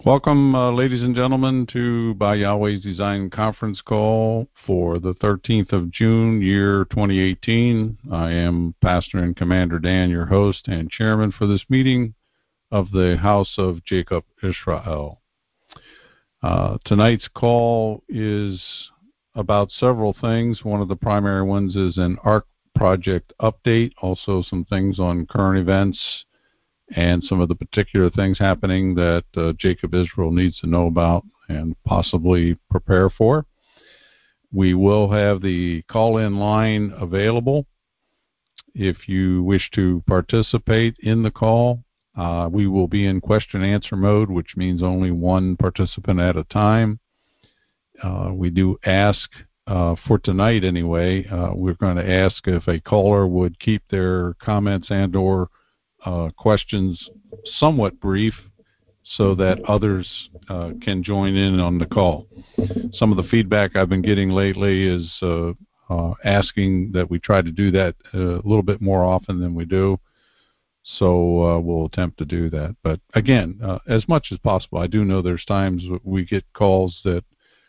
Welcome, ladies and gentlemen, to By Yahweh's Design conference call for the 13th of June, year 2018. I am Pastor and Commander Dan, your host and chairman for this meeting of the House of Jacob Israel. Tonight's call is about several things. One of the primary ones is an ARC project update, also some things on current events, and some of the particular things happening that Jacob Israel needs to know about and possibly prepare for. We will have the call-in line available if you wish to participate in the call. We will be in question-answer mode, which means only one participant at a time. We do ask, for tonight anyway, we're going to ask if a caller would keep their comments and or questions somewhat brief so that others can join in on the call. Some of the feedback I've been getting lately is asking that we try to do that a little bit more often than we do, so we'll attempt to do that. But again, as much as possible. I do know there's times we get calls that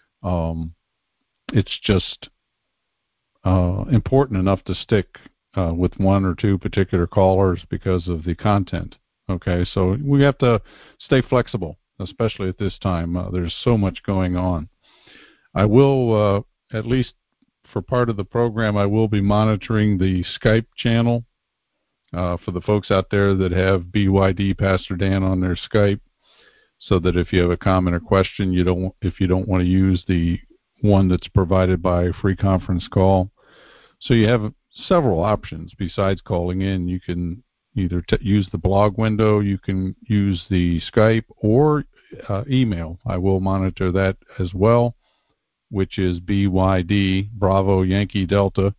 it's just important enough to stick with one or two particular callers because of the content. Okay, so we have to stay flexible, especially at this time. There's so much going on. I will, at least for part of the program, I will be monitoring the Skype channel for the folks out there that have BYD Pastor Dan on their Skype, so that if you have a comment or question, if you don't want to use the one that's provided by a free conference call. So you have several options besides calling in. You can either use the blog window, you can use the Skype, or email. I will monitor that as well, which is BYD Bravo Yankee Delta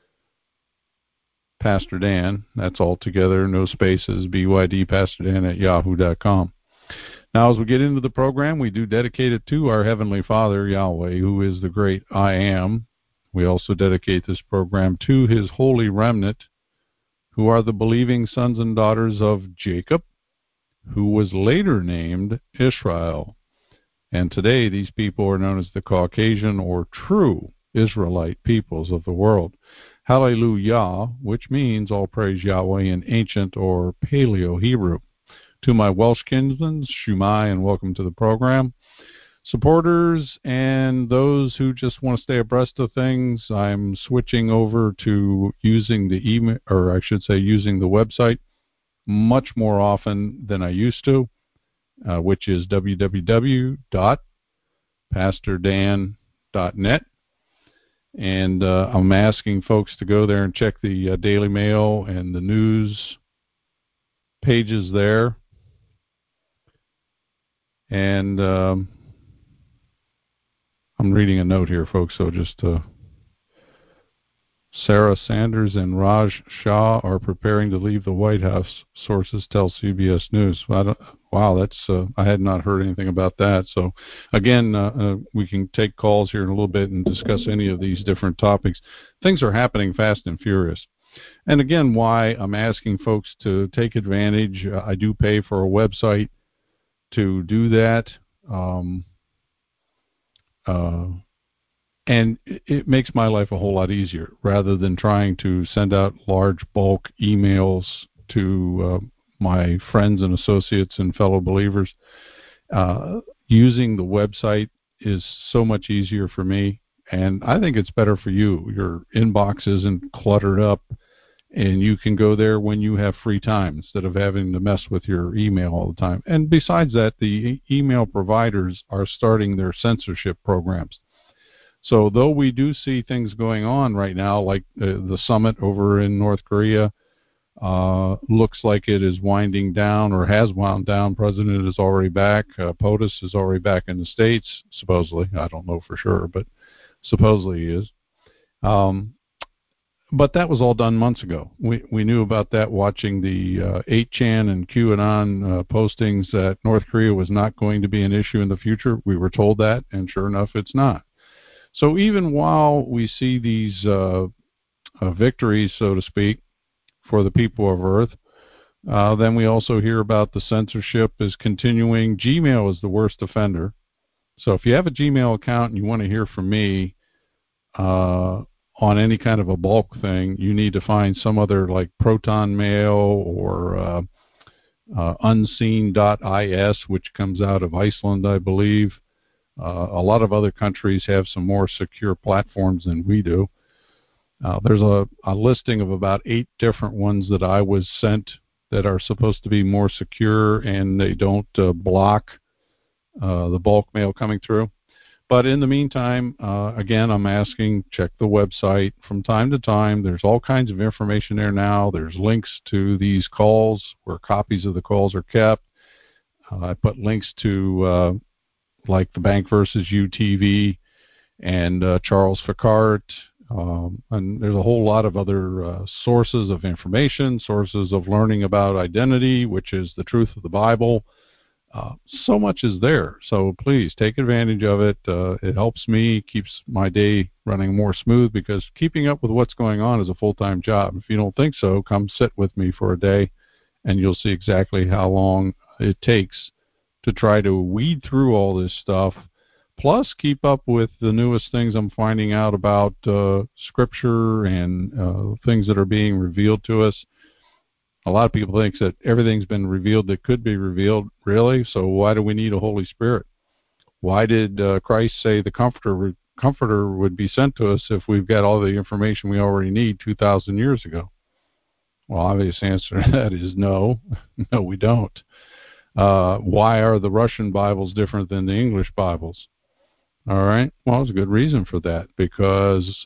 Pastor Dan. That's all together, no spaces, BYD Pastor Dan at yahoo.com. Now, as we get into the program, we do dedicate it to our Heavenly Father, Yahweh, who is the great I Am. We also dedicate this program to his holy remnant, who are the believing sons and daughters of Jacob, who was later named Israel. And today, these people are known as the Caucasian or true Israelite peoples of the world. Hallelujah, which means all praise Yahweh in ancient or Paleo-Hebrew. To my Welsh kinsmen, Shumai, and welcome to the program. Supporters and those who just want to stay abreast of things, I'm switching over to using the email, or I should say using the website much more often than I used to, which is www.pastordan.net. And I'm asking folks to go there and check the Daily Mail and the news pages there. And I'm reading a note here, folks, so just Sarah Sanders and Raj Shah are preparing to leave the White House, sources tell CBS News. Wow, that's I had not heard anything about that. So, again, we can take calls here in a little bit and discuss any of these different topics. Things are happening fast and furious. And again, why I'm asking folks to take advantage. I do pay for a website to do that. And it makes my life a whole lot easier rather than trying to send out large bulk emails to my friends and associates and fellow believers. Using the website is so much easier for me, and I think it's better for you. Your inbox isn't cluttered up, and you can go there when you have free time instead of having to mess with your email all the time. And besides that, the email providers are starting their censorship programs. So though we do see things going on right now, like the summit over in North Korea, looks like it is winding down or has wound down. President is already back. POTUS is already back in the States, supposedly. I don't know for sure, but supposedly he is. But that was all done months ago. We knew about that watching the 8chan and QAnon postings that North Korea was not going to be an issue in the future. We were told that, and sure enough, it's not. So even while we see these victories, so to speak, for the people of Earth, Then we also hear about the censorship is continuing. Gmail is the worst offender. So if you have a Gmail account and you want to hear from me on any kind of a bulk thing, you need to find some other like Proton Mail or unseen.is, which comes out of Iceland, I believe. A lot of other countries have some more secure platforms than we do. There's a listing of about 8 different ones that I was sent that are supposed to be more secure, and they don't block the bulk mail coming through. But in the meantime, again, I'm asking, check the website from time to time. There's all kinds of information there now. There's links to these calls where copies of the calls are kept. I put links to like the Bank versus UTV and Charles Ficart. And there's a whole lot of other sources of information, sources of learning about identity, which is the truth of the Bible. So much is there. So please take advantage of it. It helps me, keeps my day running more smooth, because keeping up with what's going on is a full-time job. If you don't think so, come sit with me for a day and you'll see exactly how long it takes to try to weed through all this stuff, plus keep up with the newest things I'm finding out about Scripture and things that are being revealed to us. A lot of people think that everything's been revealed that could be revealed. Really? So why do we need a Holy Spirit? Why did Christ say the Comforter would be sent to us if we've got all the information we already need 2,000 years ago? Well, obvious answer to that is no. No, we don't. Why are the Russian Bibles different than the English Bibles? All right. Well, there's a good reason for that, because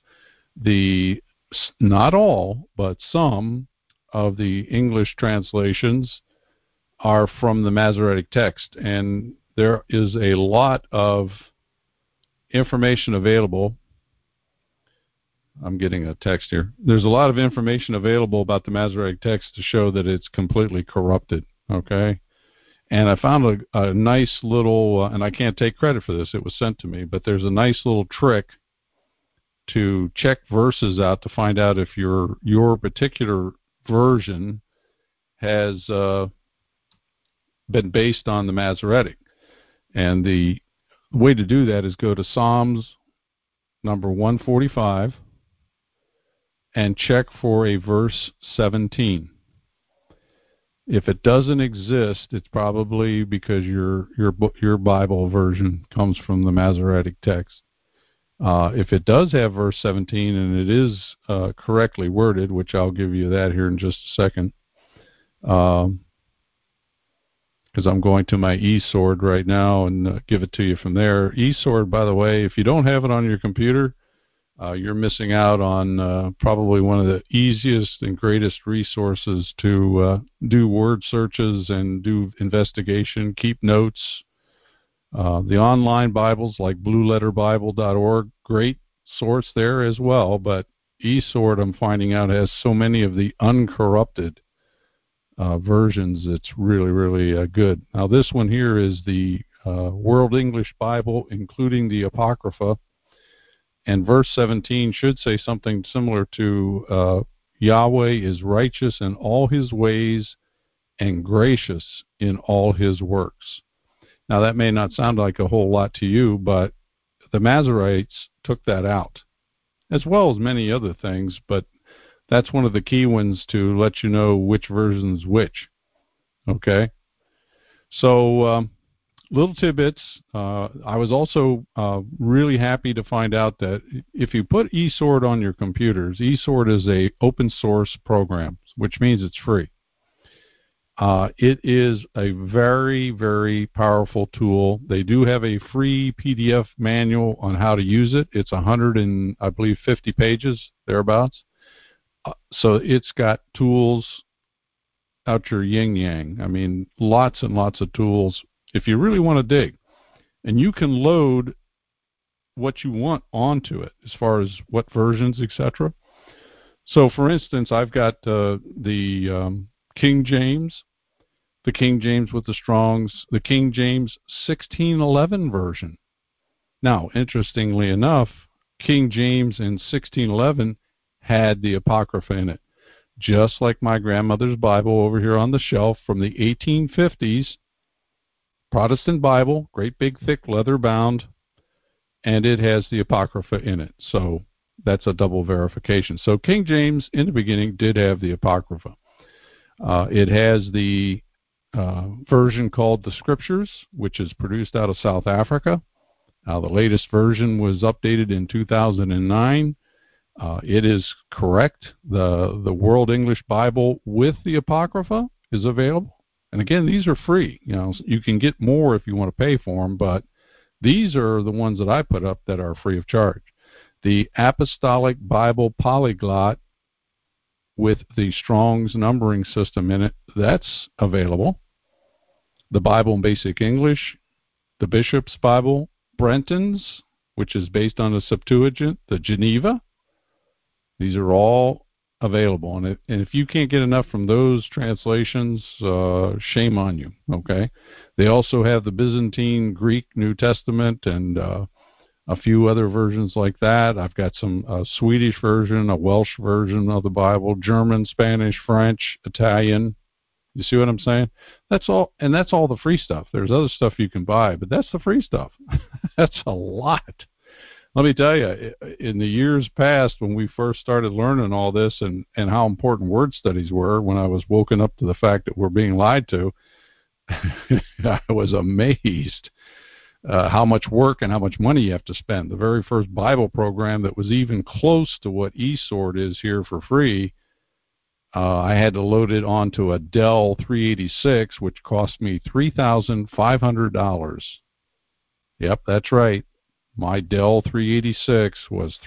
not all, but some of the English translations are from the Masoretic text, and there is a lot of information available. I'm getting a text here. There's a lot of information available about the Masoretic text to show that it's completely corrupted, okay? And I found a nice little, and I can't take credit for this, it was sent to me, but there's a nice little trick to check verses out to find out if your particular version has been based on the Masoretic. And the way to do that is go to Psalms number 145 and check for a verse 17. If it doesn't exist, it's probably because your Bible version comes from the Masoretic text. If it does have verse 17 and it is correctly worded, which I'll give you that here in just a second, because I'm going to my eSword right now and give it to you from there. eSword, by the way, if you don't have it on your computer, you're missing out on probably one of the easiest and greatest resources to do word searches and do investigation, keep notes. The online Bibles like blueletterbible.org, great source there as well, but eSword, I'm finding out, has so many of the uncorrupted versions. It's really, really good. Now this one here is the World English Bible, including the Apocrypha, and verse 17 should say something similar to Yahweh is righteous in all his ways and gracious in all his works. Now that may not sound like a whole lot to you, but the Masoretes took that out, as well as many other things, but that's one of the key ones to let you know which version's which. Okay? So little tidbits. I was also really happy to find out that if you put eSword on your computers, eSword is a open source program, which means it's free. It is a very, very powerful tool. They do have a free PDF manual on how to use it. It's 100 and I believe 50 pages, thereabouts. So it's got tools out your yin-yang. I mean, lots and lots of tools if you really want to dig. And you can load what you want onto it as far as what versions, etc. So, for instance, I've got the King James, the King James with the Strongs, the King James 1611 version. Now, interestingly enough, King James in 1611 had the Apocrypha in it. just like my grandmother's Bible over here on the shelf from the 1850s, Protestant Bible, great big thick leather bound, and it has the Apocrypha in it. So that's a double verification. So King James in the beginning did have the Apocrypha. It has the version called the Scriptures, which is produced out of South Africa. The latest version was updated in 2009. It is correct. The World English Bible with the Apocrypha is available. And again, these are free. You can get more if you want to pay for them, but these are the ones that I put up that are free of charge. The Apostolic Bible Polyglot with the Strong's numbering system in it, that's available. The Bible in Basic English, the Bishop's Bible, Brenton's, which is based on the Septuagint, the Geneva. These are all available. And if you can't get enough from those translations, shame on you, okay? They also have the Byzantine Greek New Testament and a few other versions like that. I've got some Swedish version, a Welsh version of the Bible, German, Spanish, French, Italian. You see what I'm saying? That's all, and that's all the free stuff. There's other stuff you can buy, but that's the free stuff. That's a lot. Let me tell you, in the years past when we first started learning all this and how important word studies were, when I was woken up to the fact that we're being lied to, I was amazed how much work and how much money you have to spend. The very first Bible program that was even close to what eSword is here for free, I had to load it onto a Dell 386, which cost me $3,500. Yep, that's right. My Dell 386 was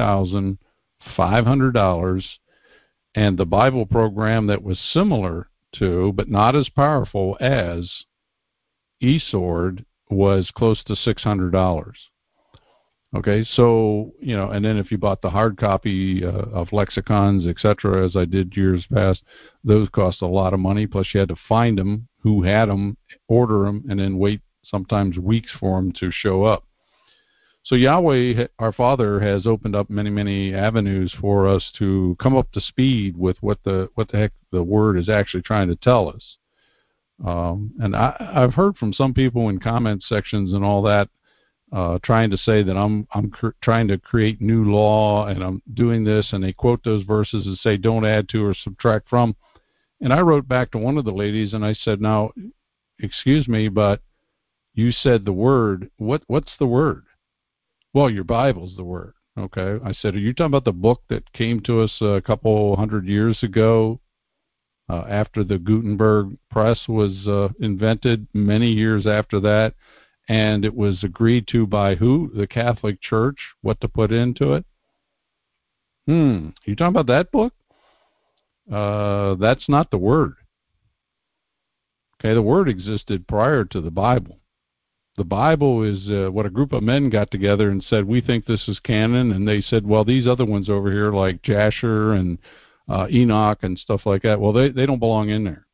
$3,500, and the Bible program that was similar to, but not as powerful as, eSword was close to $600. Okay, so, and then if you bought the hard copy of lexicons, etc., as I did years past, those cost a lot of money, plus you had to find them, who had them, order them, and then wait sometimes weeks for them to show up. So Yahweh, our Father, has opened up many, many avenues for us to come up to speed with what the heck the Word is actually trying to tell us. And I've heard from some people in comment sections and all that, trying to say that I'm trying to create new law and I'm doing this, and they quote those verses and say don't add to or subtract from. And I wrote back to one of the ladies and I said, now, excuse me, but you said the Word. What's the Word? Well, your Bible's the Word. Okay. I said, are you talking about the book that came to us a couple hundred years ago after the Gutenberg press was invented, many years after that, and it was agreed to by who? The Catholic Church, what to put into it? You talking about that book? That's not the Word. Okay, the Word existed prior to the Bible. The Bible is what a group of men got together and said, we think this is canon, and they said, well, these other ones over here, like Jasher and Enoch and stuff like that, well, they don't belong in there.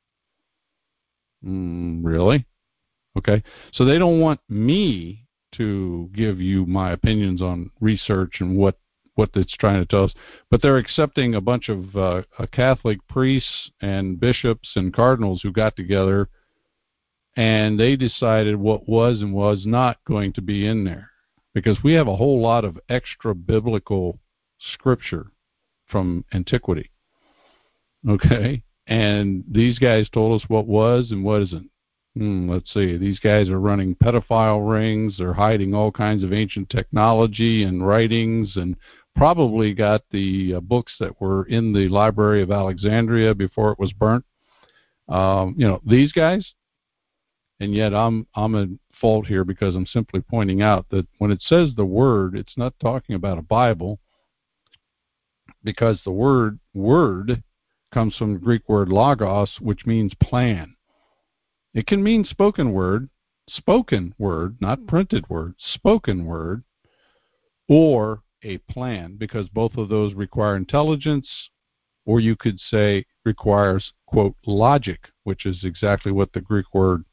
Really? Okay, so they don't want me to give you my opinions on research and what it's trying to tell us, but they're accepting a bunch of Catholic priests and bishops and cardinals who got together, and they decided what was and was not going to be in there, because we have a whole lot of extra biblical scripture from antiquity. Okay, and these guys told us what was and what isn't. Let's see. These guys are running pedophile rings. They're hiding all kinds of ancient technology and writings, and probably got the books that were in the Library of Alexandria before it was burnt. These guys. And yet I'm at fault here because I'm simply pointing out that when it says the Word, it's not talking about a Bible, because the word comes from the Greek word logos, which means plan. It can mean spoken word, not printed word, spoken word, or a plan, because both of those require intelligence, or you could say requires, quote, logic, which is exactly what the Greek word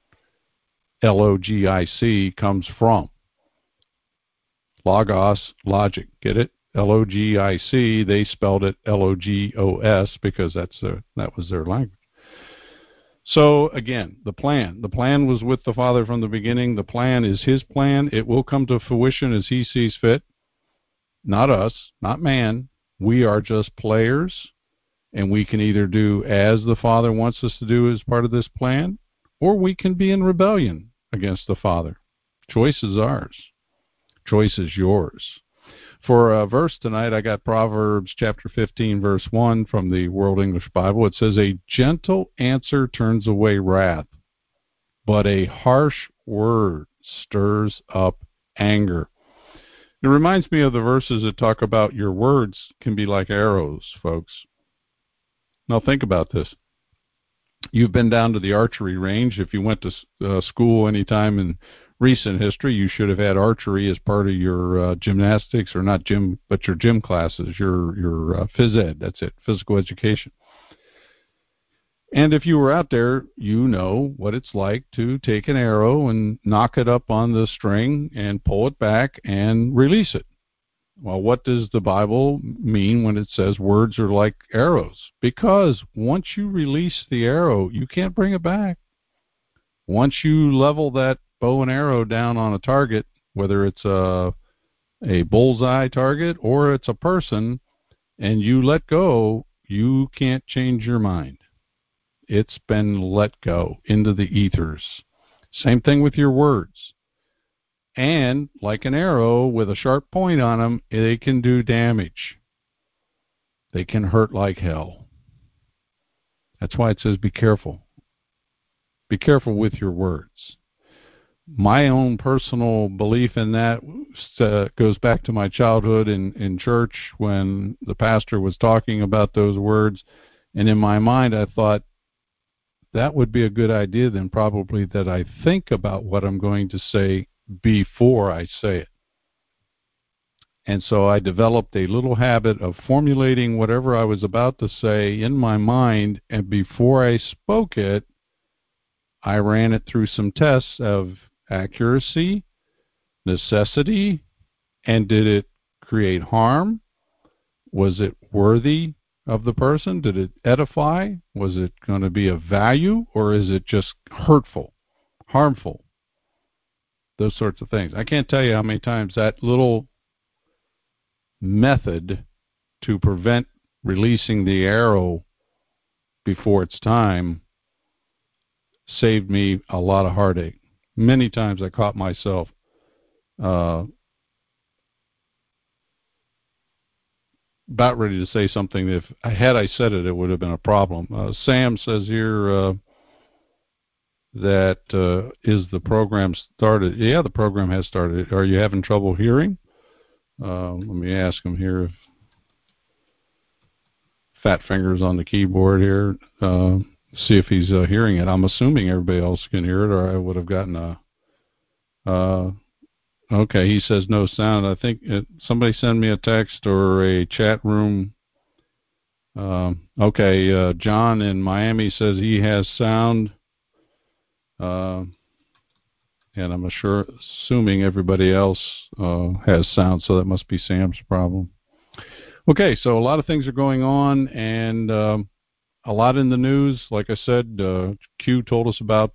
Logic comes from. Logos, logic, get it? L-O-G-I-C. They spelled it L-O-G-O-S because that was their language. So again, the plan. The plan was with the Father from the beginning. The plan is His plan. It will come to fruition as He sees fit. Not us, not man. We are just players, and we can either do as the Father wants us to do as part of this plan, or we can be in rebellion against the Father. Choice is ours. Choice is yours. For a verse tonight, I got Proverbs chapter 15, verse 1 from the World English Bible. It says, "A gentle answer turns away wrath, but a harsh word stirs up anger." It reminds me of the verses that talk about your words can be like arrows, folks. Now think about this. You've been down to the archery range. If you went to school anytime in recent history, you should have had archery as part of your gymnastics, or not gym, but your gym classes, your phys ed. That's it, physical education. And if you were out there, you know what it's like to take an arrow and knock it up on the string and pull it back and release it. Well, what does the Bible mean when it says words are like arrows? Because once you release the arrow, you can't bring it back. Once you level that bow and arrow down on a target, whether it's a bullseye target or it's a person, and you let go, you can't change your mind. It's been let go into the ethers. Same thing with your words. And like an arrow with a sharp point on them, they can do damage. They can hurt like hell. That's why it says be careful. Be careful with your words. My own personal belief in that goes back to my childhood in church when the pastor was talking about those words. And in my mind, I thought, that would be a good idea then probably that I think about what I'm going to say before I say it. And so I developed a little habit of formulating whatever I was about to say in my mind, and before I spoke it, I ran it through some tests of accuracy, necessity, and did it create harm? Was it worthy of the person? Did it edify? Was it going to be of value, or is it just hurtful, harmful? Those sorts of things. I can't tell you how many times that little method to prevent releasing the arrow before it's time saved me a lot of heartache. Many times I caught myself about ready to say something. If I said it, it would have been a problem. Sam says here that is the program started? Yeah, the program has started. Are you having trouble hearing? Let me ask him here. If fat fingers on the keyboard here. See if he's hearing it. I'm assuming everybody else can hear it, or I would have gotten a... okay, he says no sound. I think somebody send me a text or a chat room. Okay, John in Miami says he has sound. And I'm assuming everybody else has sound, so that must be Sam's problem. Okay, so a lot of things are going on, and a lot in the news. Like I said, Q told us about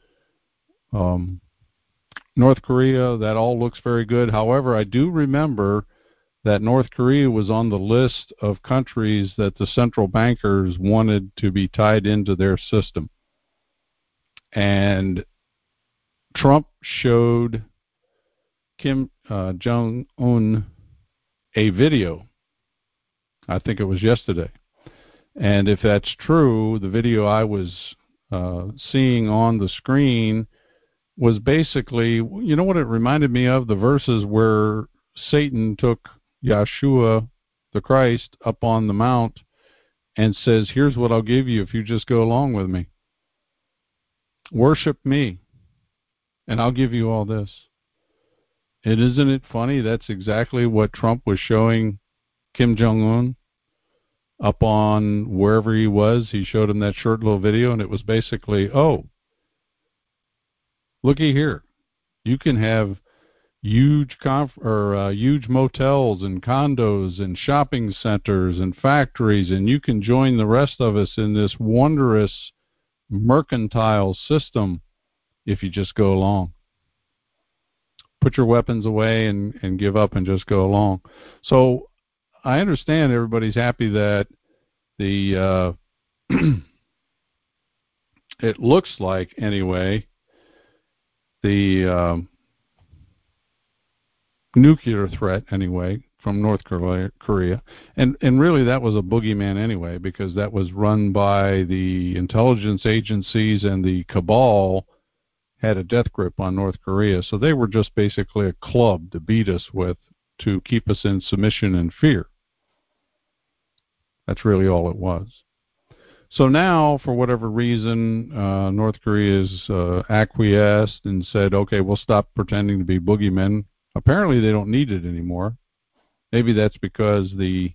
North Korea. That all looks very good. However, I do remember that North Korea was on the list of countries that the central bankers wanted to be tied into their system. And Trump showed Kim Jong-un a video. I think it was yesterday. And if that's true, the video I was seeing on the screen was basically, you know what it reminded me of? The verses where Satan took Yeshua, the Christ, up on the mount and says, here's what I'll give you if you just go along with me. Worship me, and I'll give you all this. And isn't it funny? That's exactly what Trump was showing Kim Jong-un up on wherever he was. He showed him that short little video, and it was basically, oh, looky here. You can have huge motels and condos and shopping centers and factories, and you can join the rest of us in this wondrous mercantile system if you just go along. Put your weapons away and give up and just go along. So I understand everybody's happy that the it looks like anyway the nuclear threat anyway from North Korea, and really that was a boogeyman anyway, because that was run by the intelligence agencies, and the cabal had a death grip on North Korea, so they were just basically a club to beat us with, to keep us in submission and fear. That's really all it was. So now, for whatever reason, North Korea's acquiesced and said, okay, we'll stop pretending to be boogeymen. Apparently they don't need it anymore. Maybe that's because the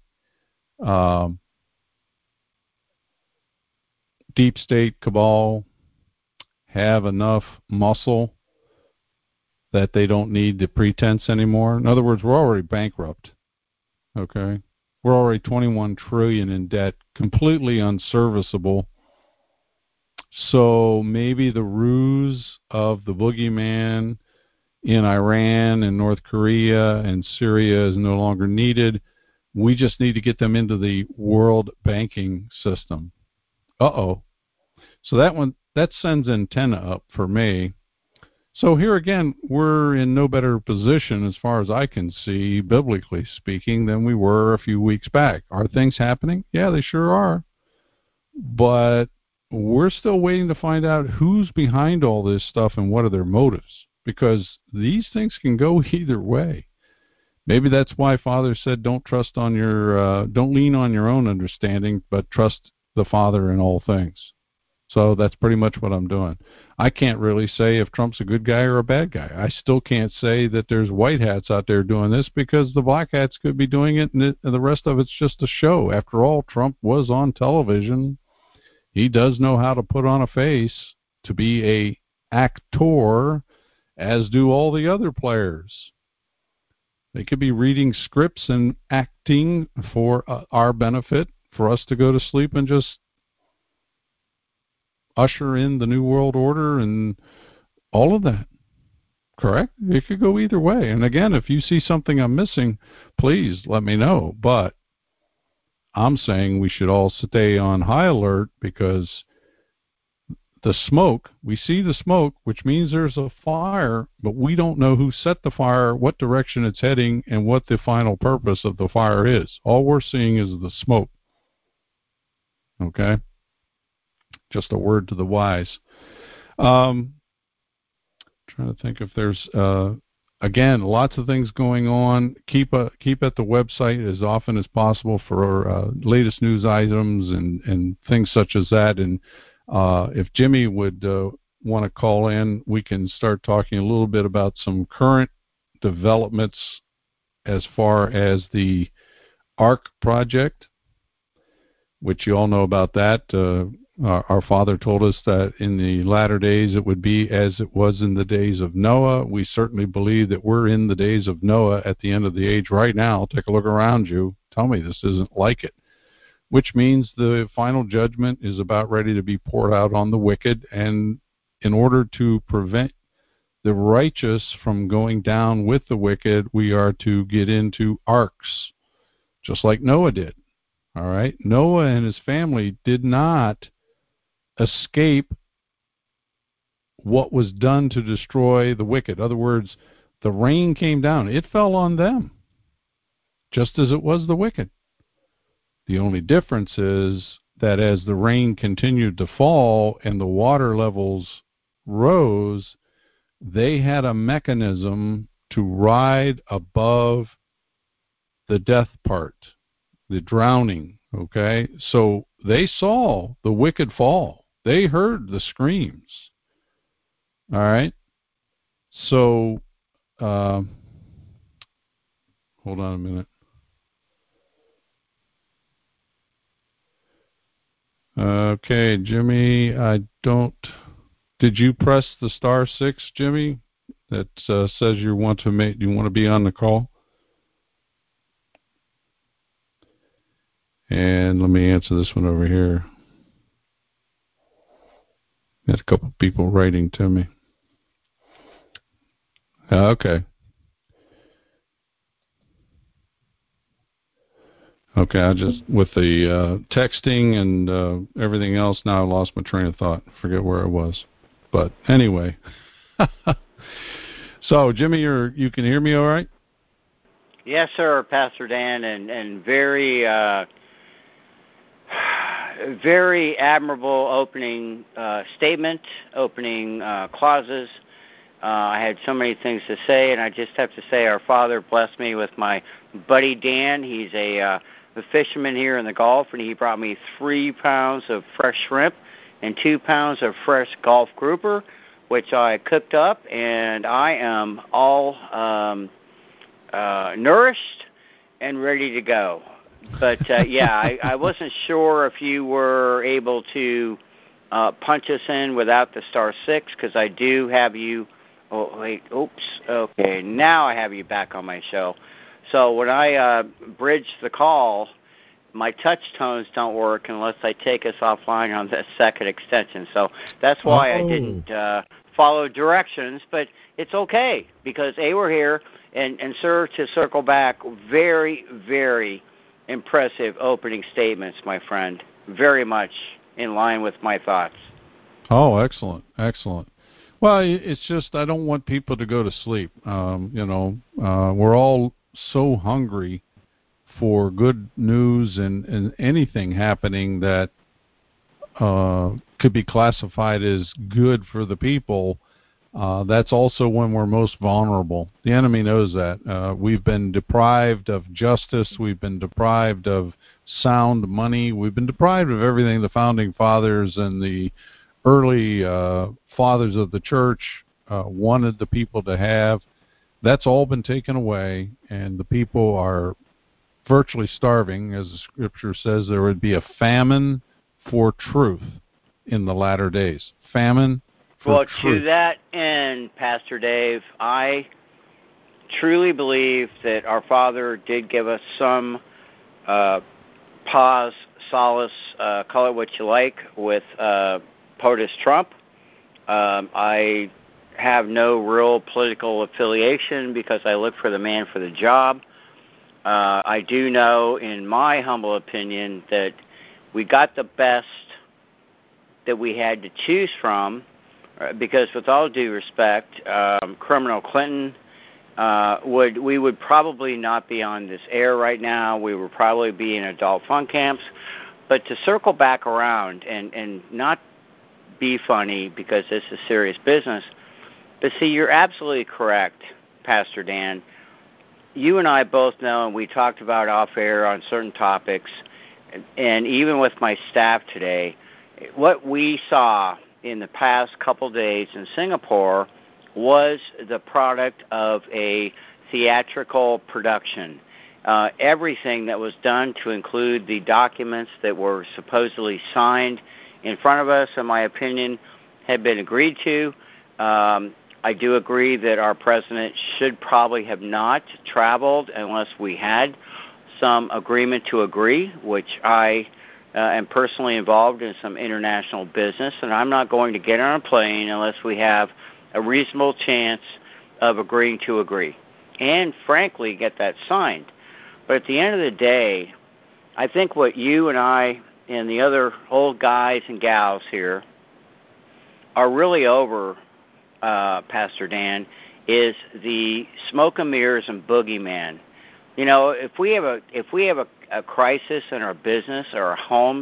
deep state cabal have enough muscle that they don't need the pretense anymore. In other words, we're already bankrupt. Okay? We're already $21 trillion in debt, completely unserviceable. So maybe the ruse of the boogeyman in Iran and North Korea and Syria is no longer needed. We just need to get them into the world banking system. Uh-oh. So that sends antenna up for me. So here again, we're in no better position, as far as I can see, biblically speaking, than we were a few weeks back. Are things happening? Yeah, they sure are. But we're still waiting to find out who's behind all this stuff and what are their motives, because these things can go either way. Maybe that's why Father said, don't lean on your own understanding, but trust the Father in all things. So that's pretty much what I'm doing. I can't really say if Trump's a good guy or a bad guy. I still can't say that there's white hats out there doing this, because the black hats could be doing it, and the rest of it's just a show. After all, Trump was on television. He does know how to put on a face to be a actor, as do all the other players. They could be reading scripts and acting for our benefit, for us to go to sleep and just usher in the New World Order and all of that. Correct? It could go either way. And again, if you see something I'm missing, please let me know. But I'm saying we should all stay on high alert, because the smoke, we see the smoke, which means there's a fire, but we don't know who set the fire, what direction it's heading, and what the final purpose of the fire is. All we're seeing is the smoke. Okay? Just a word to the wise. Trying to think if there's again, lots of things going on. Keep at the website as often as possible for latest news items and things such as that. And if Jimmy would want to call in, we can start talking a little bit about some current developments as far as the ARC project, which you all know about that. Our Father told us that in the latter days it would be as it was in the days of Noah. We certainly believe that we're in the days of Noah at the end of the age right now. Take a look around you. Tell me this isn't like it. Which means the final judgment is about ready to be poured out on the wicked, and in order to prevent the righteous from going down with the wicked, we are to get into arks, just like Noah did. All right? Noah and his family did not escape what was done to destroy the wicked. In other words, the rain came down. It fell on them, just as it was the wicked. The only difference is that as the rain continued to fall and the water levels rose, they had a mechanism to ride above the death part, the drowning, okay? So they saw the wicked fall. They heard the screams. All right? So, hold on a minute. Okay, Jimmy, did you press the *6, Jimmy? that says you want to be on the call? And let me answer this one over here. Got a couple people writing to me. Okay. Okay, I just, with the texting and everything else, now I lost my train of thought. Forget where I was. But anyway. So, Jimmy, you can hear me all right? Yes, sir, Pastor Dan, and very very admirable opening statement, opening clauses. I had so many things to say, and I just have to say our Father blessed me with my buddy Dan. He's a fisherman here in the Gulf, and he brought me 3 pounds of fresh shrimp and 2 pounds of fresh Gulf grouper, which I cooked up, and I am all nourished and ready to go. But, yeah, I wasn't sure if you were able to punch us in without the star 6, because I do have you. Oh, wait, oops. Okay, now I have you back on my show. So when I bridge the call, my touch tones don't work unless I take us offline on the second extension. So that's why I didn't follow directions, but it's okay because, A, we're here, and sir, to circle back, very, very impressive opening statements, my friend. Very much in line with my thoughts. Oh, excellent, excellent. Well, it's just I don't want people to go to sleep. We're all so hungry for good news and anything happening that could be classified as good for the people. That's also when we're most vulnerable. The enemy knows that. We've been deprived of justice. We've been deprived of sound money. We've been deprived of everything the founding fathers and the early fathers of the church wanted the people to have. That's all been taken away, and the people are virtually starving. As the scripture says, there would be a famine for truth in the latter days. Famine for truth. Well, to that end, Pastor Dave, I truly believe that our Father did give us some pause, solace, call it what you like, with POTUS Trump. I have no real political affiliation because I look for the man for the job. I do know, in my humble opinion, that we got the best that we had to choose from, because with all due respect, criminal Clinton, we would probably not be on this air right now. We would probably be in adult fun camps. But to circle back around and not be funny, because this is serious business, but see, you're absolutely correct, Pastor Dan. You and I both know, and we talked about off air on certain topics, and even with my staff today, what we saw in the past couple days in Singapore was the product of a theatrical production. Everything that was done to include the documents that were supposedly signed in front of us, in my opinion, had been agreed to. I do agree that our president should probably have not traveled unless we had some agreement to agree, which I am personally involved in some international business, and I'm not going to get on a plane unless we have a reasonable chance of agreeing to agree and, frankly, get that signed. But at the end of the day, I think what you and I and the other old guys and gals here are really over, Pastor Dan, is the smoke and mirrors and boogeyman. You know, if we have a crisis in our business or our homes,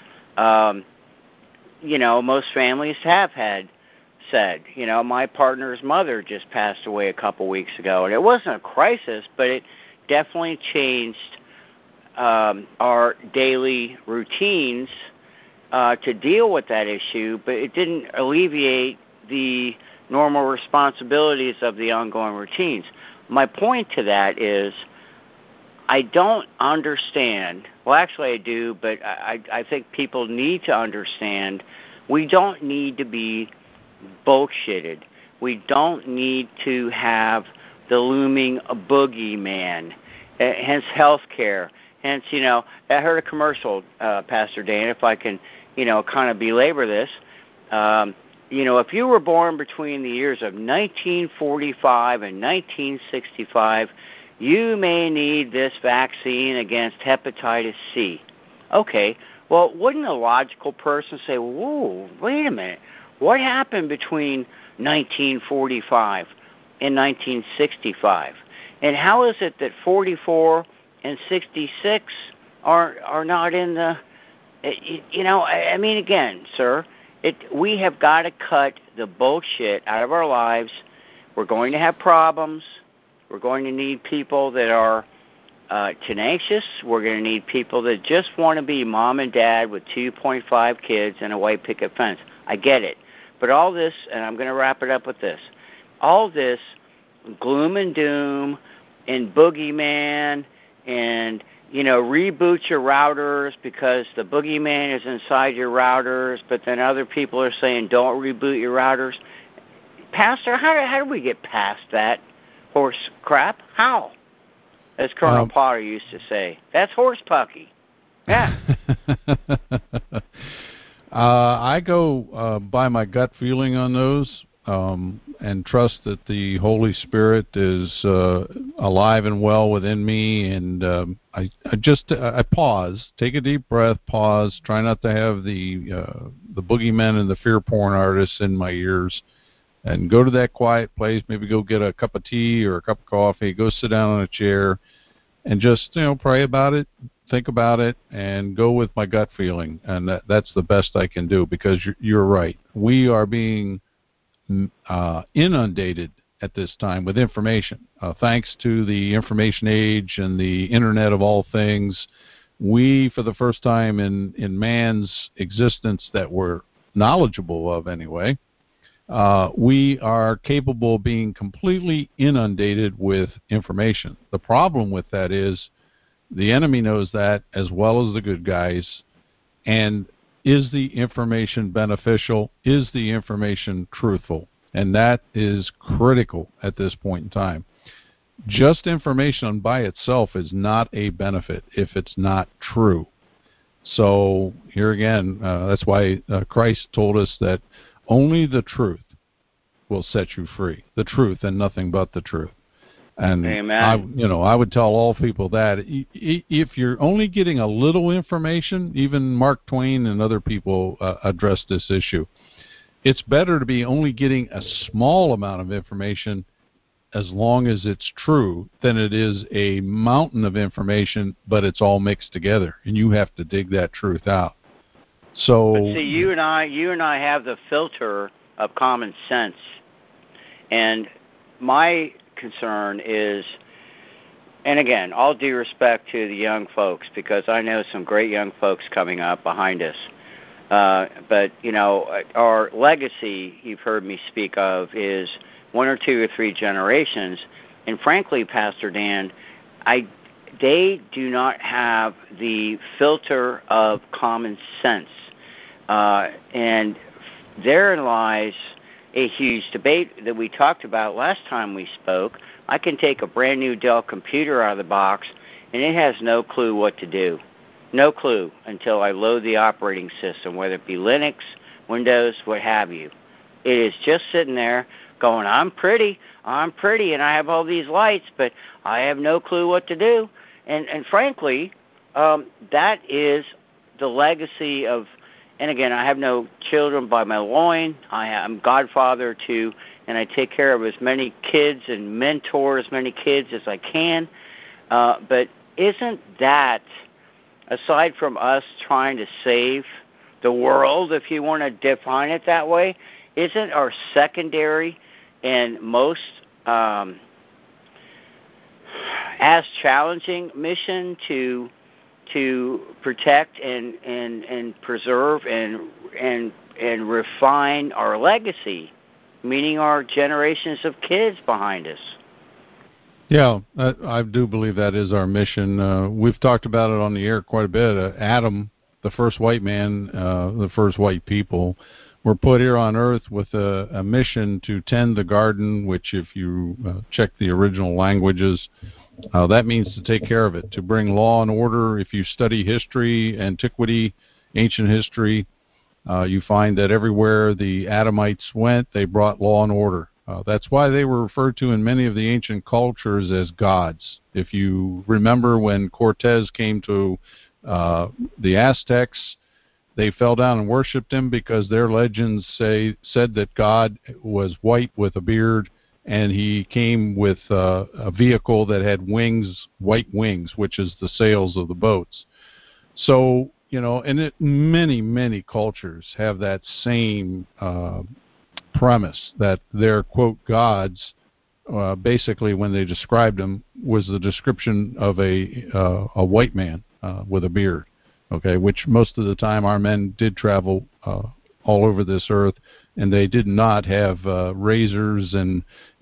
most families have said, my partner's mother just passed away a couple weeks ago, and it wasn't a crisis, but it definitely changed our daily routines to deal with that issue, but it didn't alleviate the normal responsibilities of the ongoing routines. My point to that is I don't understand. Well, actually I do, but I think people need to understand we don't need to be bullshitted. We don't need to have the looming boogeyman, hence health care. Hence, I heard a commercial, Pastor Dan, if I can, kind of belabor this. If you were born between the years of 1945 and 1965, you may need this vaccine against hepatitis C. Okay, well, wouldn't a logical person say, whoa, wait a minute, what happened between 1945 and 1965? And how is it that 44 and 66 are not in the, again, sir, we have got to cut the bullshit out of our lives. We're going to have problems. We're going to need people that are tenacious. We're going to need people that just want to be mom and dad with 2.5 kids and a white picket fence. I get it. But all this, and I'm going to wrap it up with this, all this gloom and doom and boogeyman and, reboot your routers because the boogeyman is inside your routers, but then other people are saying don't reboot your routers. Pastor, how do we get past that horse crap? How? As Colonel Potter used to say, that's horse pucky. Yeah. I go by my gut feeling on those, and trust that the Holy Spirit is alive and well within me. And I pause, take a deep breath, pause, try not to have the boogeymen and the fear porn artists in my ears, and go to that quiet place. Maybe go get a cup of tea or a cup of coffee. Go sit down on a chair, and just pray about it, think about it, and go with my gut feeling. And that's the best I can do, because you're right. We are being inundated at this time with information. Thanks to the information age and the Internet of all things, we, for the first time in man's existence that we're knowledgeable of anyway, we are capable of being completely inundated with information. The problem with that is the enemy knows that as well as the good guys. And is the information beneficial? Is the information truthful? And that is critical at this point in time. Just information by itself is not a benefit if it's not true. So here again, that's why Christ told us that only the truth will set you free. The truth and nothing but the truth. And Amen. I would tell all people that if you're only getting a little information, even Mark Twain and other people address this issue, it's better to be only getting a small amount of information as long as it's true than it is a mountain of information, but it's all mixed together, and you have to dig that truth out. So, but see, you and I have the filter of common sense, and my concern is, and again, all due respect to the young folks, because I know some great young folks coming up behind us, but our legacy, you've heard me speak of, is 1 or 2 or 3 generations, and frankly, Pastor Dan, they do not have the filter of common sense, and therein lies a huge debate that we talked about last time we spoke. I can take a brand new Dell computer out of the box, and it has no clue what to do. No clue until I load the operating system, whether it be Linux, Windows, what have you. It is just sitting there going, I'm pretty, and I have all these lights, but I have no clue what to do. And frankly, that is the legacy of, and again, I have no children by my loin. I am godfather to, and I take care of as many kids and mentor as many kids as I can. But isn't that, aside from us trying to save the world, if you want to define it that way, isn't our secondary and most as challenging mission to protect and preserve and refine our legacy, meaning our generations of kids behind us? Yeah, I do believe that is our mission. We've talked about it on the air quite a bit. Adam, the first white man, the first white people, We're put here on earth with a mission to tend the garden, which if you check the original languages, that means to take care of it, to bring law and order. If you study history, antiquity, ancient history, you find that everywhere the Adamites went, they brought law and order. That's why they were referred to in many of the ancient cultures as gods. If you remember when Cortez came to the Aztecs, they fell down and worshipped him because their legends said that God was white with a beard, and he came with a vehicle that had wings, white wings, which is the sails of the boats. So, and many, many cultures have that same premise that their, quote, gods, basically when they described them, was the description of a white man with a beard. Okay, which most of the time our men did travel all over this earth, and they did not have razors and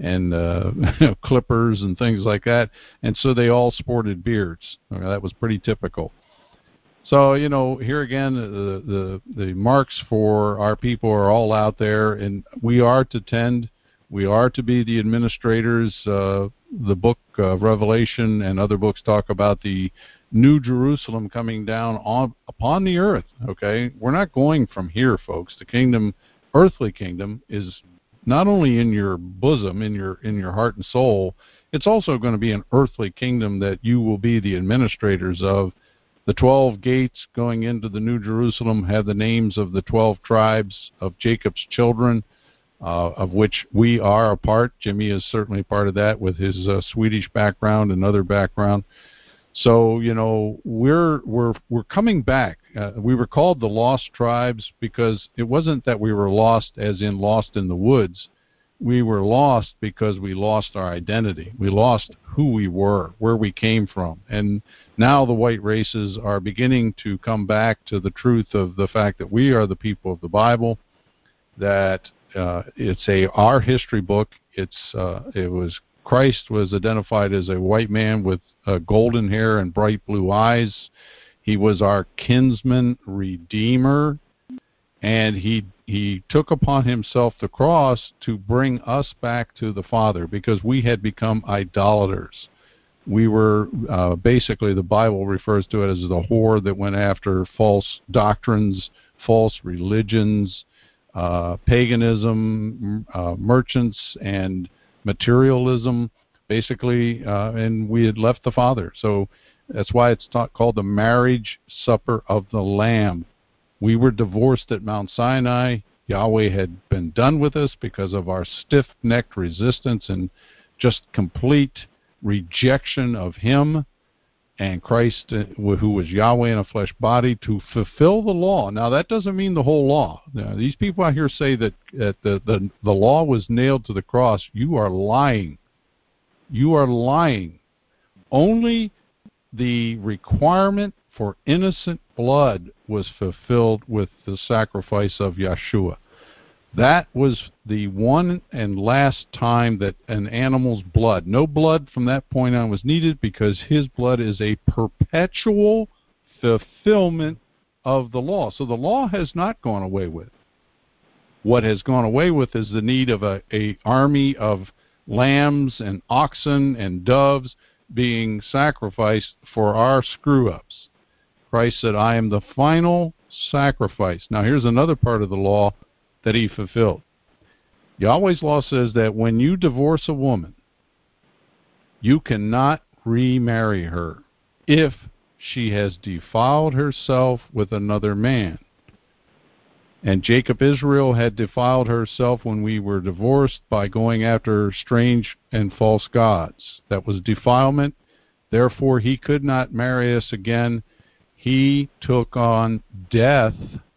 clippers and things like that, and so they all sported beards. Okay, that was pretty typical. So here again, the marks for our people are all out there, and we are to tend. We are to be the administrators. The book of Revelation and other books talk about the New Jerusalem coming down upon the earth. Okay, we're not going from here, folks. The kingdom, earthly kingdom, is not only in your bosom, in your heart and soul. It's also going to be an earthly kingdom that you will be the administrators of. The 12 gates going into the New Jerusalem have the names of the 12 tribes of Jacob's children, of which we are a part. Jimmy is certainly part of that with his Swedish background and other background. So, we're coming back. We were called the Lost Tribes because it wasn't that we were lost as in lost in the woods. We were lost because we lost our identity. We lost who we were, where we came from. And now the white races are beginning to come back to the truth of the fact that we are the people of the Bible, that it's our history book. Christ was identified as a white man with golden hair and bright blue eyes. He was our kinsman redeemer, and he took upon himself the cross to bring us back to the Father because we had become idolaters. We were basically, the Bible refers to it as the whore that went after false doctrines, false religions, paganism, merchants, and materialism, basically, and we had left the Father. So that's why it's called the marriage supper of the Lamb. We were divorced at Mount Sinai. Yahweh had been done with us because of our stiff-necked resistance and just complete rejection of him and Christ, who was Yahweh in a flesh body, to fulfill the law. Now, that doesn't mean the whole law. Now, these people out here say that the law was nailed to the cross. You are lying. You are lying. Only the requirement for innocent blood was fulfilled with the sacrifice of Yeshua. That was the one and last time that an animal's blood, no blood from that point on was needed, because his blood is a perpetual fulfillment of the law. So the law has not gone away with. What has gone away with is the need of a army of lambs and oxen and doves being sacrificed for our screw-ups. Christ said, I am the final sacrifice. Now here's another part of the law that he fulfilled. Yahweh's law says that when you divorce a woman, you cannot remarry her if she has defiled herself with another man. And Jacob Israel had defiled herself when we were divorced by going after strange and false gods. That was defilement. Therefore, he could not marry us again. He took on death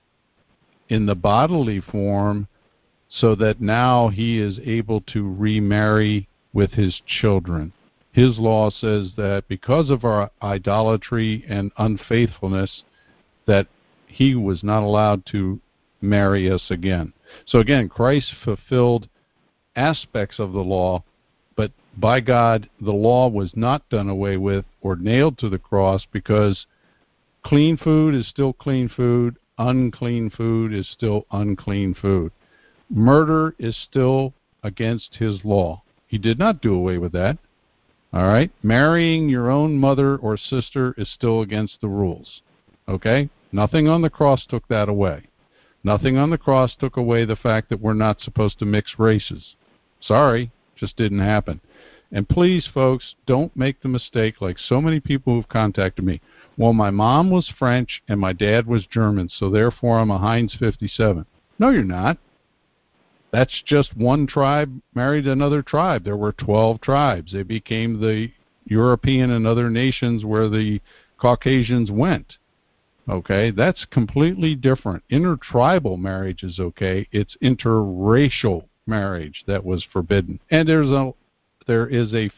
in the bodily form so that now he is able to remarry with his children. His law says that because of our idolatry and unfaithfulness, that he was not allowed to marry us again. So again, Christ fulfilled aspects of the law, but by God, the law was not done away with or nailed to the cross, because clean food is still clean food, unclean food is still unclean food. Murder is still against his law. He did not do away with that. All right? Marrying your own mother or sister is still against the rules. Okay? Nothing on the cross took that away. Nothing on the cross took away the fact that we're not supposed to mix races. Sorry, just didn't happen. And please, folks, don't make the mistake like so many people who've contacted me. Well, my mom was French and my dad was German, so therefore I'm a Heinz 57. No, you're not. That's just one tribe married another tribe. There were 12 tribes. They became the European and other nations where the Caucasians went. Okay, that's completely different. Intertribal marriage is okay. It's interracial marriage that was forbidden. And there is a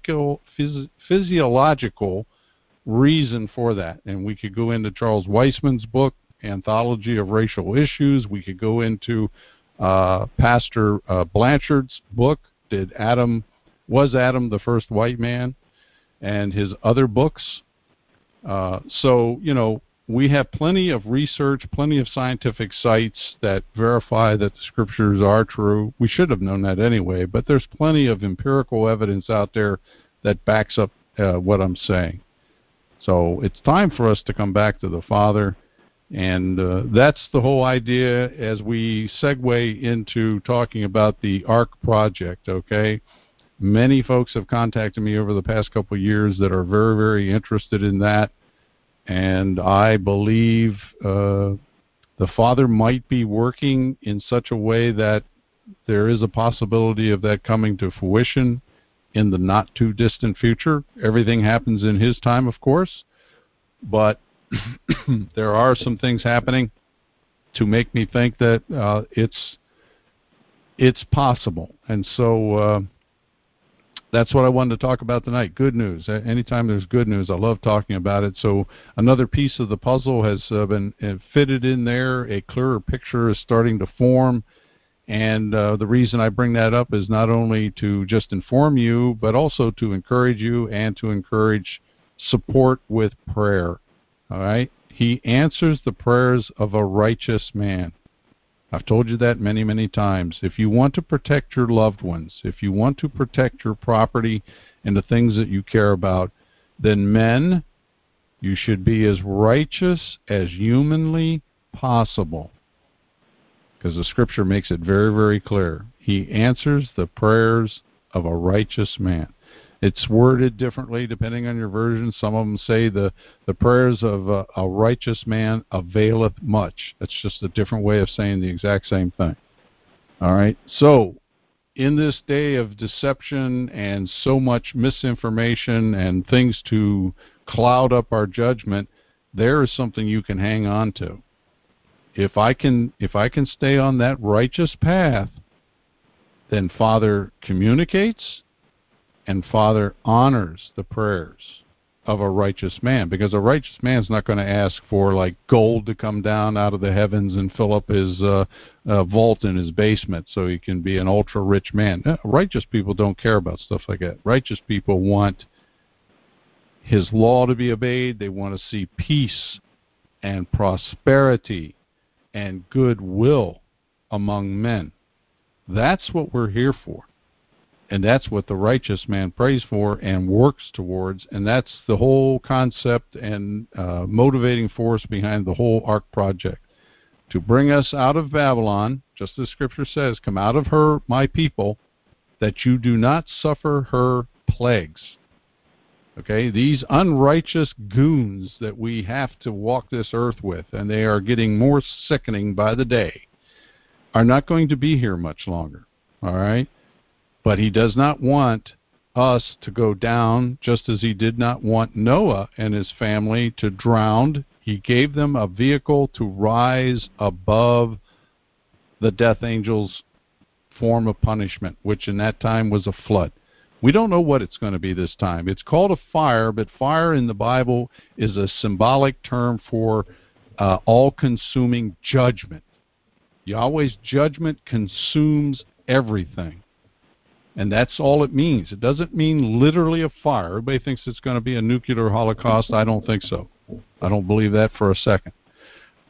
physiological reason for that. And we could go into Charles Weissman's book, Anthology of Racial Issues. We could go into Pastor Blanchard's book, Was Adam the First White Man? And his other books. So, you know, we have plenty of research, plenty of scientific sites that verify that the scriptures are true. We should have known that anyway, but there's plenty of empirical evidence out there that backs up what I'm saying. So it's time for us to come back to the Father, and that's the whole idea as we segue into talking about the ARC project, okay? Many folks have contacted me over the past couple of years that are very, very interested in that. And I believe the Father might be working in such a way that there is a possibility of that coming to fruition in the not-too-distant future. Everything happens in His time, of course, but there are some things happening to make me think that it's possible. And so that's what I wanted to talk about tonight. Good news. Anytime there's good news, I love talking about it. So another piece of the puzzle has been fitted in there. A clearer picture is starting to form. And the reason I bring that up is not only to just inform you, but also to encourage you and to encourage support with prayer. All right? He answers the prayers of a righteous man. I've told you that many, many times. If you want to protect your loved ones, if you want to protect your property and the things that you care about, then men, you should be as righteous as humanly possible. Because the Scripture makes it very, very clear. He answers the prayers of a righteous man. It's worded differently depending on your version. Some of them say the prayers of a righteous man availeth much. That's just a different way of saying the exact same thing. All right? So, in this day of deception and so much misinformation and things to cloud up our judgment, there is something you can hang on to. If I can stay on that righteous path, then Father communicates and Father honors the prayers of a righteous man, because a righteous man's not going to ask for like gold to come down out of the heavens and fill up his vault in his basement so he can be an ultra rich man. Righteous people don't care about stuff like that. Righteous people want His law to be obeyed. They want to see peace and prosperity and goodwill among men. That's what we're here for. And that's what the righteous man prays for and works towards, and that's the whole concept and motivating force behind the whole ARC project. To bring us out of Babylon, just as Scripture says, come out of her, my people, that you do not suffer her plagues. Okay, these unrighteous goons that we have to walk this earth with, and they are getting more sickening by the day, are not going to be here much longer. All right? But He does not want us to go down, just as He did not want Noah and his family to drown. He gave them a vehicle to rise above the death angel's form of punishment, which in that time was a flood. We don't know what it's going to be this time. It's called a fire, but fire in the Bible is a symbolic term for all-consuming judgment. Yahweh's judgment consumes everything. And that's all it means. It doesn't mean literally a fire. Everybody thinks it's going to be a nuclear holocaust. I don't think so. I don't believe that for a second.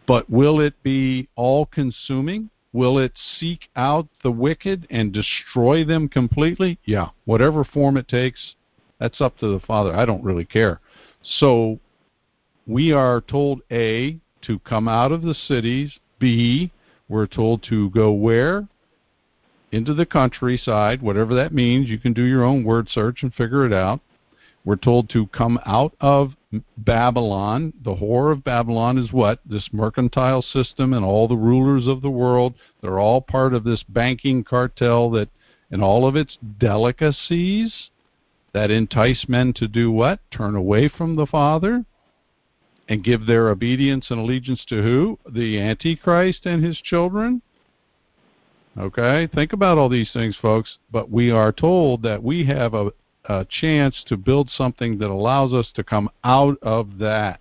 But will it be all-consuming? Will it seek out the wicked and destroy them completely? Yeah, whatever form it takes, that's up to the Father. I don't really care. So we are told, A, to come out of the cities. B, we're told to go where? Into the countryside, whatever that means. You can do your own word search and figure it out. We're told to come out of Babylon. The whore of Babylon is what? This mercantile system and all the rulers of the world. They're all part of this banking cartel that, and all of its delicacies that entice men to do what? Turn away from the Father and give their obedience and allegiance to who? The Antichrist and his children. Okay, think about all these things, folks. But we are told that we have a chance to build something that allows us to come out of that.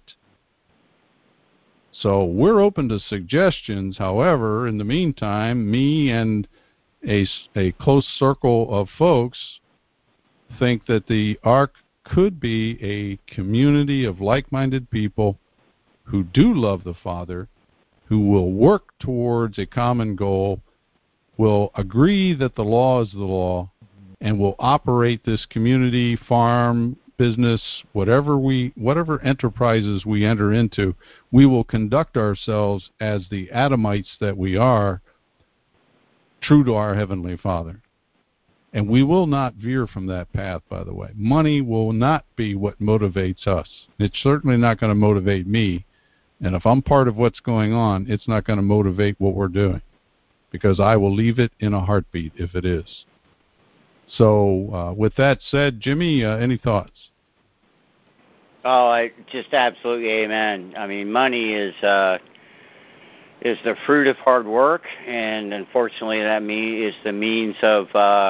So we're open to suggestions. However, in the meantime, me and a close circle of folks think that the Ark could be a community of like-minded people who do love the Father, who will work towards a common goal, will agree that the law is the law, and will operate this community, farm, business, whatever enterprises we enter into. We will conduct ourselves as the Adamites that we are, true to our Heavenly Father. And we will not veer from that path, by the way. Money will not be what motivates us. It's certainly not going to motivate me. And if I'm part of what's going on, it's not going to motivate what we're doing, because I will leave it in a heartbeat if it is. So with that said, Jimmy, any thoughts? Oh, I just absolutely amen. I mean, money is the fruit of hard work, and unfortunately, that is the means of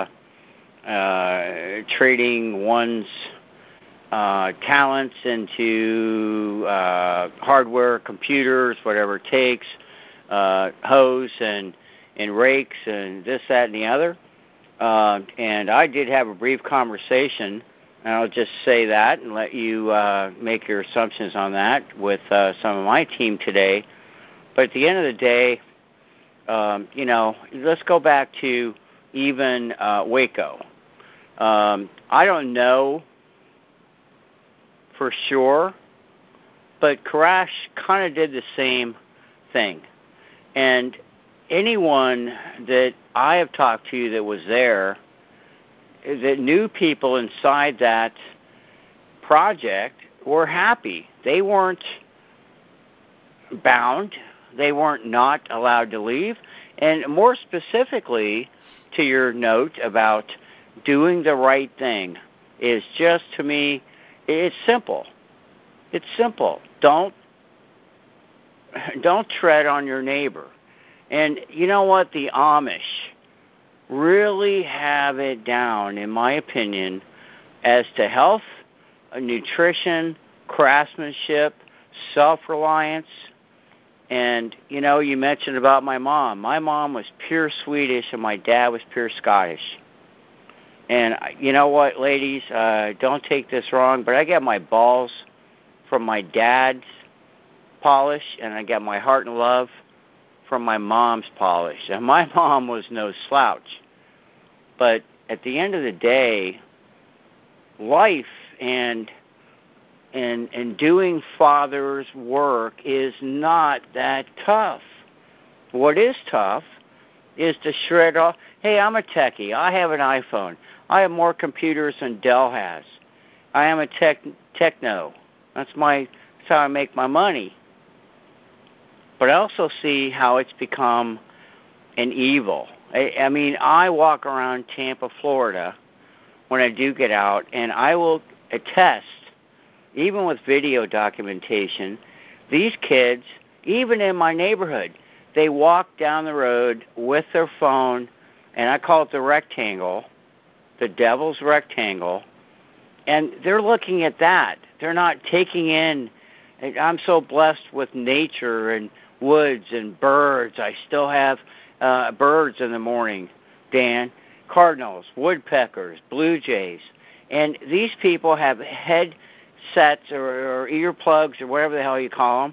trading one's talents into hardware, computers, whatever it takes, hoes and rakes and this, that, and the other. And I did have a brief conversation, and I'll just say that and let you make your assumptions on that with some of my team today. But at the end of the day, let's go back to even Waco. I don't know for sure, but Koresh kind of did the same thing. And anyone that I have talked to that was there, that knew people inside that project, were happy. They weren't bound. They weren't not allowed to leave. And more specifically, to your note about doing the right thing, is just, to me, it's simple. It's simple. Don't tread on your neighbor. And you know what? The Amish really have it down, in my opinion, as to health, nutrition, craftsmanship, self-reliance. And, you mentioned about my mom. My mom was pure Swedish and my dad was pure Scottish. And you know what, ladies, don't take this wrong, but I get my balls from my dad's polish, and I get my heart and love from my mom's polish. And my mom was no slouch. But at the end of the day, life and doing Father's work is not that tough. What is tough is to shred off. Hey, I'm a techie. I have an iPhone. I have more computers than Dell has. I am a techno. That's how I make my money. But I also see how it's become an evil. I mean, I walk around Tampa, Florida, when I do get out, and I will attest, even with video documentation, these kids, even in my neighborhood, they walk down the road with their phone, and I call it the rectangle, the devil's rectangle, and they're looking at that. They're not taking in. I'm so blessed with nature and woods and birds. I still have birds in the morning, Dan, cardinals, woodpeckers, blue jays. And these people have headsets or earplugs or whatever the hell you call them,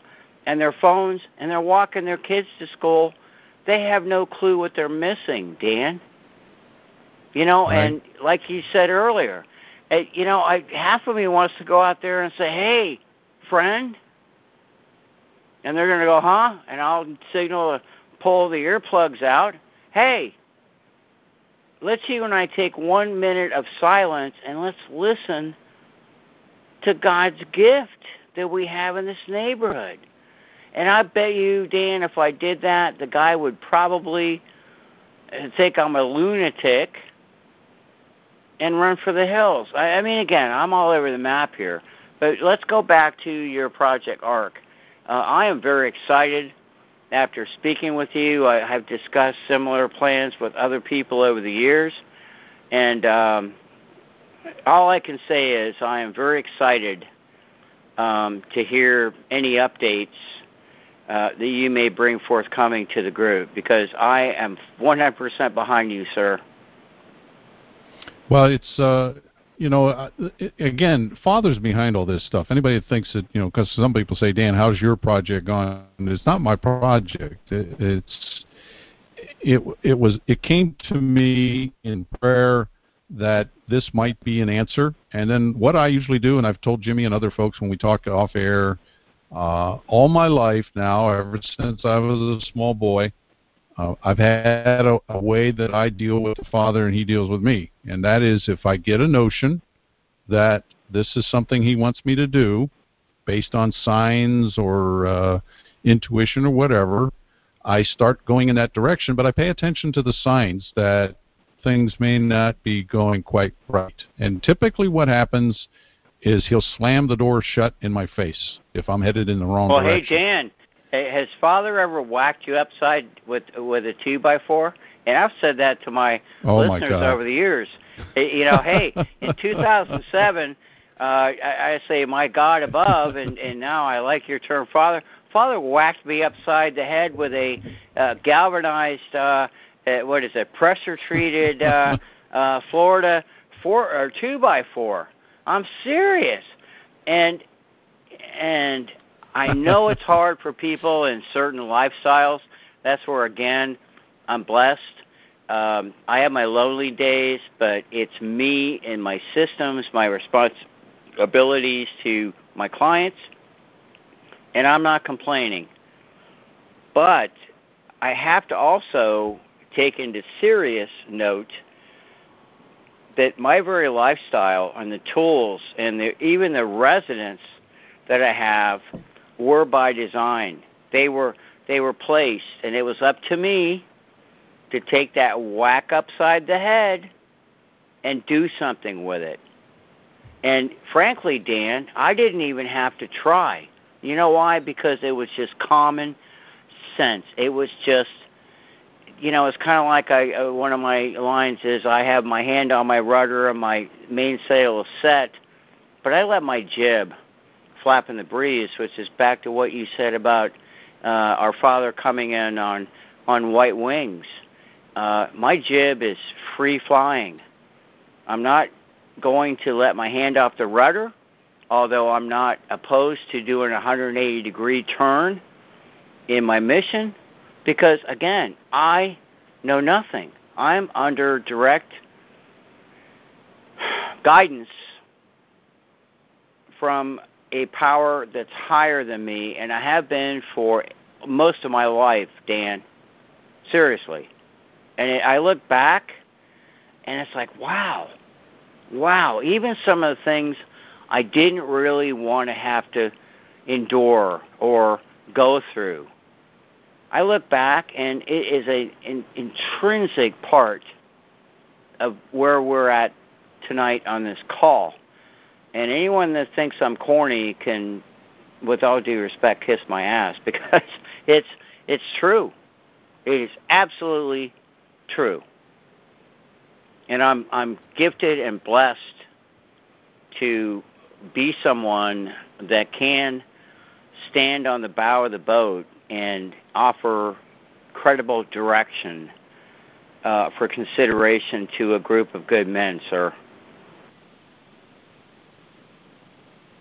and their phones, and they're walking their kids to school. They have no clue what they're missing, Dan. You know, Right. and like you said earlier, you know, half of me wants to go out there and say, hey, friend, and they're going to go, huh? And I'll signal to pull the earplugs out. Hey, let's you and I take 1 minute of silence and let's listen to God's gift that we have in this neighborhood. And I bet you, Dan, if I did that, the guy would probably think I'm a lunatic and run for the hills. I mean, again, I'm all over the map here. But let's go back to your Project ARC. I am very excited. After speaking with you, I have discussed similar plans with other people over the years. And all I can say is I am very excited to hear any updates that you may bring forthcoming to the group, because I am 100% behind you, sir. Well, it's again, Father's behind all this stuff. Anybody that thinks that, because some people say, Dan, how's your project gone? It's not my project. It came to me in prayer that this might be an answer. And then what I usually do, and I've told Jimmy and other folks when we talk off air, all my life now, ever since I was a small boy, I've had a way that I deal with the Father and he deals with me. And that is, if I get a notion that this is something he wants me to do based on signs or intuition or whatever, I start going in that direction. But I pay attention to the signs that things may not be going quite right. And typically what happens is he'll slam the door shut in my face if I'm headed in the wrong direction. Well, hey, Dan, has Father ever whacked you upside with a 2x4? And I've said that to my listeners over the years. Hey, in 2007, I say, my God above, and now I like your term, Father. Father whacked me upside the head with a galvanized, pressure-treated Florida 2x4. I'm serious. And I know it's hard for people in certain lifestyles. That's where, again, I'm blessed. I have my lonely days, but it's me and my systems, my responsibilities to my clients, and I'm not complaining. But I have to also take into serious note that my very lifestyle and the tools and even the residents that I have were by design. They were placed, and it was up to me to take that whack upside the head and do something with it. And frankly, Dan, I didn't even have to try. You know why? Because it was just common sense. It was just, it's kind of like one of my lines is, I have my hand on my rudder and my mainsail is set, but I let my jib flap in the breeze, which is back to what you said about our Father coming in on white wings. My jib is free flying. I'm not going to let my hand off the rudder, although I'm not opposed to doing a 180-degree turn in my mission, because, again, I know nothing. I'm under direct guidance from a power that's higher than me, and I have been for most of my life, Dan. Seriously. And I look back, and it's like, wow. Even some of the things I didn't really want to have to endure or go through, I look back, and it is an intrinsic part of where we're at tonight on this call. And anyone that thinks I'm corny can, with all due respect, kiss my ass, because it's true. It is absolutely true. And I'm gifted and blessed to be someone that can stand on the bow of the boat and offer credible direction for consideration to a group of good men, sir.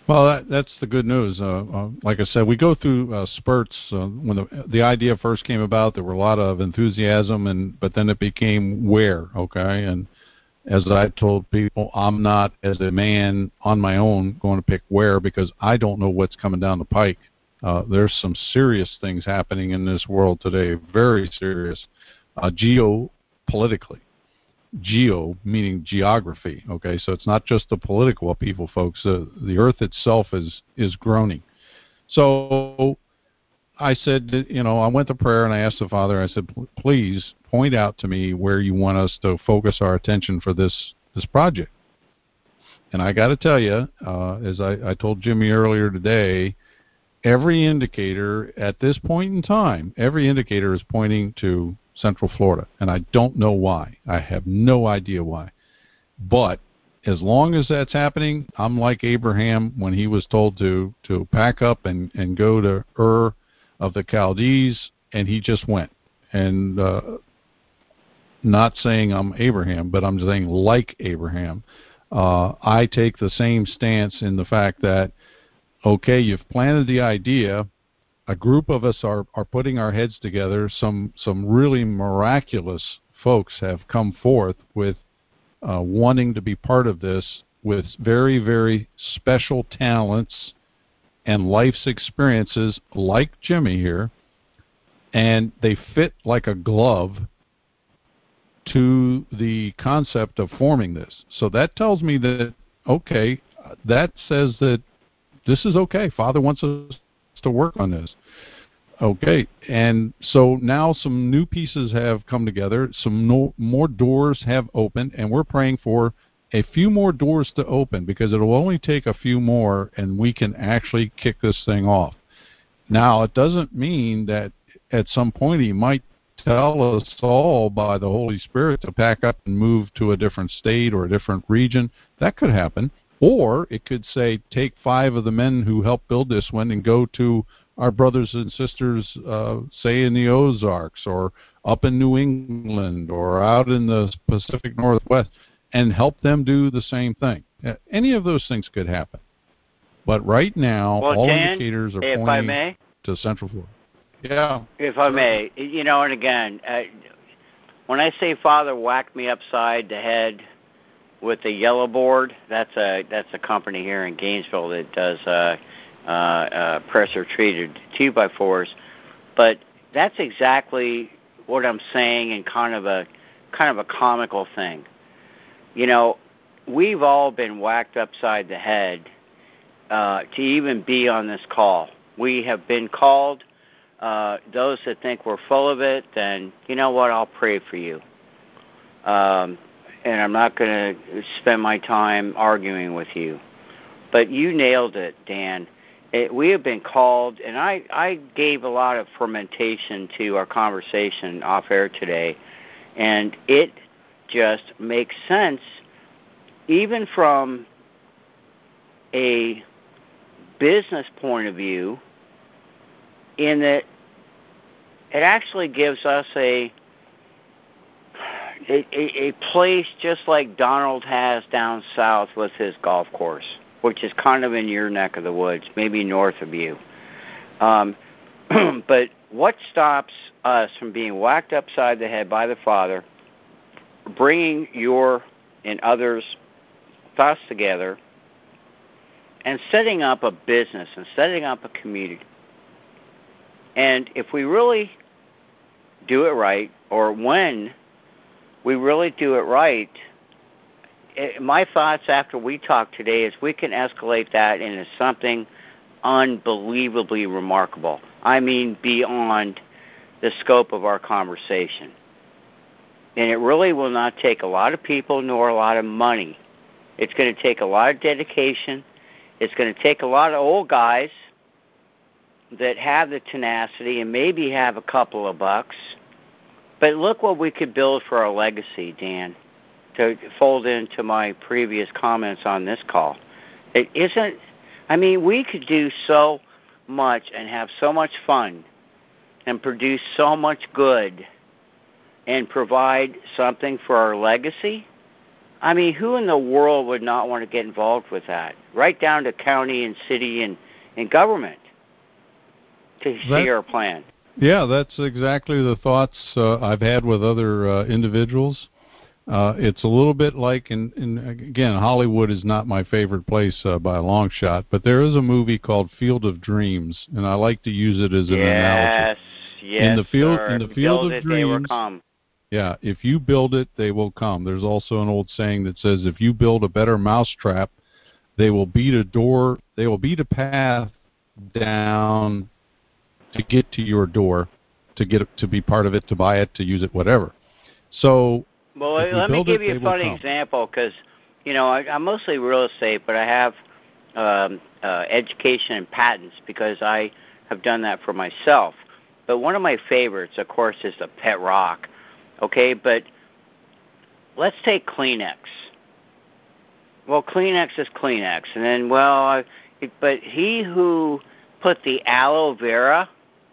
Well, that's the good news. Like I said, we go through spurts. When the idea first came about, there were a lot of enthusiasm, but then it became where, okay? And as I told people, I'm not, as a man on my own, going to pick where because I don't know what's coming down the pike. There's some serious things happening in this world today, very serious, geopolitically. Geo meaning geography. Okay, so it's not just the political upheaval, folks. The Earth itself is groaning. So I said, I went to prayer and I asked the Father. I said, please point out to me where you want us to focus our attention for this project. And I got to tell you, as I told Jimmy earlier today, every indicator at this point in time, every indicator is pointing to Central Florida, and I don't know why. I have no idea why. But as long as that's happening, I'm like Abraham when he was told to pack up and go to Ur of the Chaldees, and he just went. And not saying I'm Abraham, but I'm saying like Abraham. I take the same stance in the fact that, okay, you've planted the idea. A group of us are putting our heads together. Some really miraculous folks have come forth with wanting to be part of this, with very, very special talents and life's experiences like Jimmy here, and they fit like a glove to the concept of forming this. So that tells me that, okay, that says that this is okay. Father wants us to work on this. Okay, and so now some new pieces have come together, more doors have opened, and we're praying for a few more doors to open because it will only take a few more and we can actually kick this thing off. Now, it doesn't mean that at some point he might tell us all by the Holy Spirit to pack up and move to a different state or a different region. That could happen. Or it could say, take 5 of the men who helped build this one and go to our brothers and sisters, say in the Ozarks or up in New England or out in the Pacific Northwest, and help them do the same thing. Any of those things could happen. But right now, all Dan, indicators are pointing to Central Florida. Yeah. If I may, and again, when I say Father whacked me upside the head with the yellow board, that's a company here in Gainesville that does pressure treated 2x4s, but that's exactly what I'm saying, in kind of a comical thing. We've all been whacked upside the head to even be on this call. We have been called. Those that think we're full of it, then you know what? I'll pray for you. And I'm not going to spend my time arguing with you. But you nailed it, Dan. We have been called, and I gave a lot of fermentation to our conversation off air today, and it just makes sense, even from a business point of view, in that it actually gives us a place just like Donald has down south with his golf course, which is kind of in your neck of the woods, maybe north of you. But what stops us from being whacked upside the head by the Father, bringing your and others' thoughts together, and setting up a business and setting up a community? And if we really do it right, or when we really do it right, my thoughts after we talk today is we can escalate that into something unbelievably remarkable. I mean, beyond the scope of our conversation. And it really will not take a lot of people nor a lot of money. It's going to take a lot of dedication. It's going to take a lot of old guys that have the tenacity and maybe have a couple of bucks. But look what we could build for our legacy, Dan, to fold into my previous comments on this call. It isn't, we could do so much and have so much fun and produce so much good and provide something for our legacy I mean, who in the world would not want to get involved with that? Right down to county and city and government to see our plan. Yeah, that's exactly the thoughts I've had with other individuals. It's a little bit like, and again, Hollywood is not my favorite place by a long shot, but there is a movie called Field of Dreams, and I like to use it as an analogy. Yes, in the field build of it, they will dreams, come. yeah, if you build it, they will come. There's also an old saying that says, if you build a better mousetrap, they will beat a path down to get to your door, to be part of it, to buy it, to use it, whatever. So, well, let me give you a funny example, because I'm mostly real estate, but I have education and patents because I have done that for myself. But one of my favorites, of course, is the pet rock. Okay, but let's take Kleenex. Well, Kleenex is Kleenex, and then but he who put the aloe vera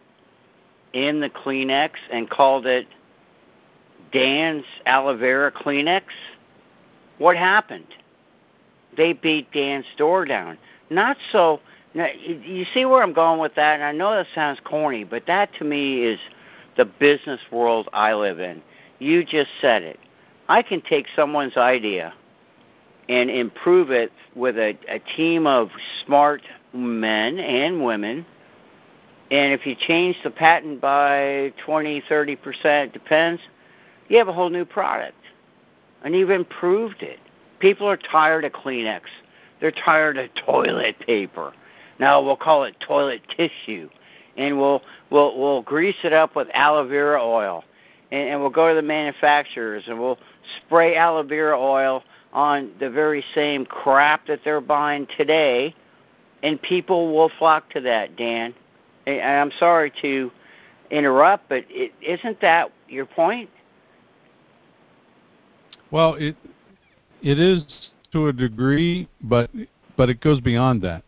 in the Kleenex and called it Dan's Aloe Vera Kleenex, what happened? They beat Dan's store down. Not so. Now, you see where I'm going with that? And I know that sounds corny, but that to me is the business world I live in. You just said it. I can take someone's idea and improve it with a team of smart men and women. And if you change the patent by 20, 30%, depends, you have a whole new product. And you've improved it. People are tired of Kleenex. They're tired of toilet paper. Now we'll call it toilet tissue. And we'll grease it up with aloe vera oil. And we'll go to the manufacturers and we'll spray aloe vera oil on the very same crap that they're buying today. And people will flock to that, Dan. And I'm sorry to interrupt, but isn't that your point? Well, it is to a degree, but it goes beyond that.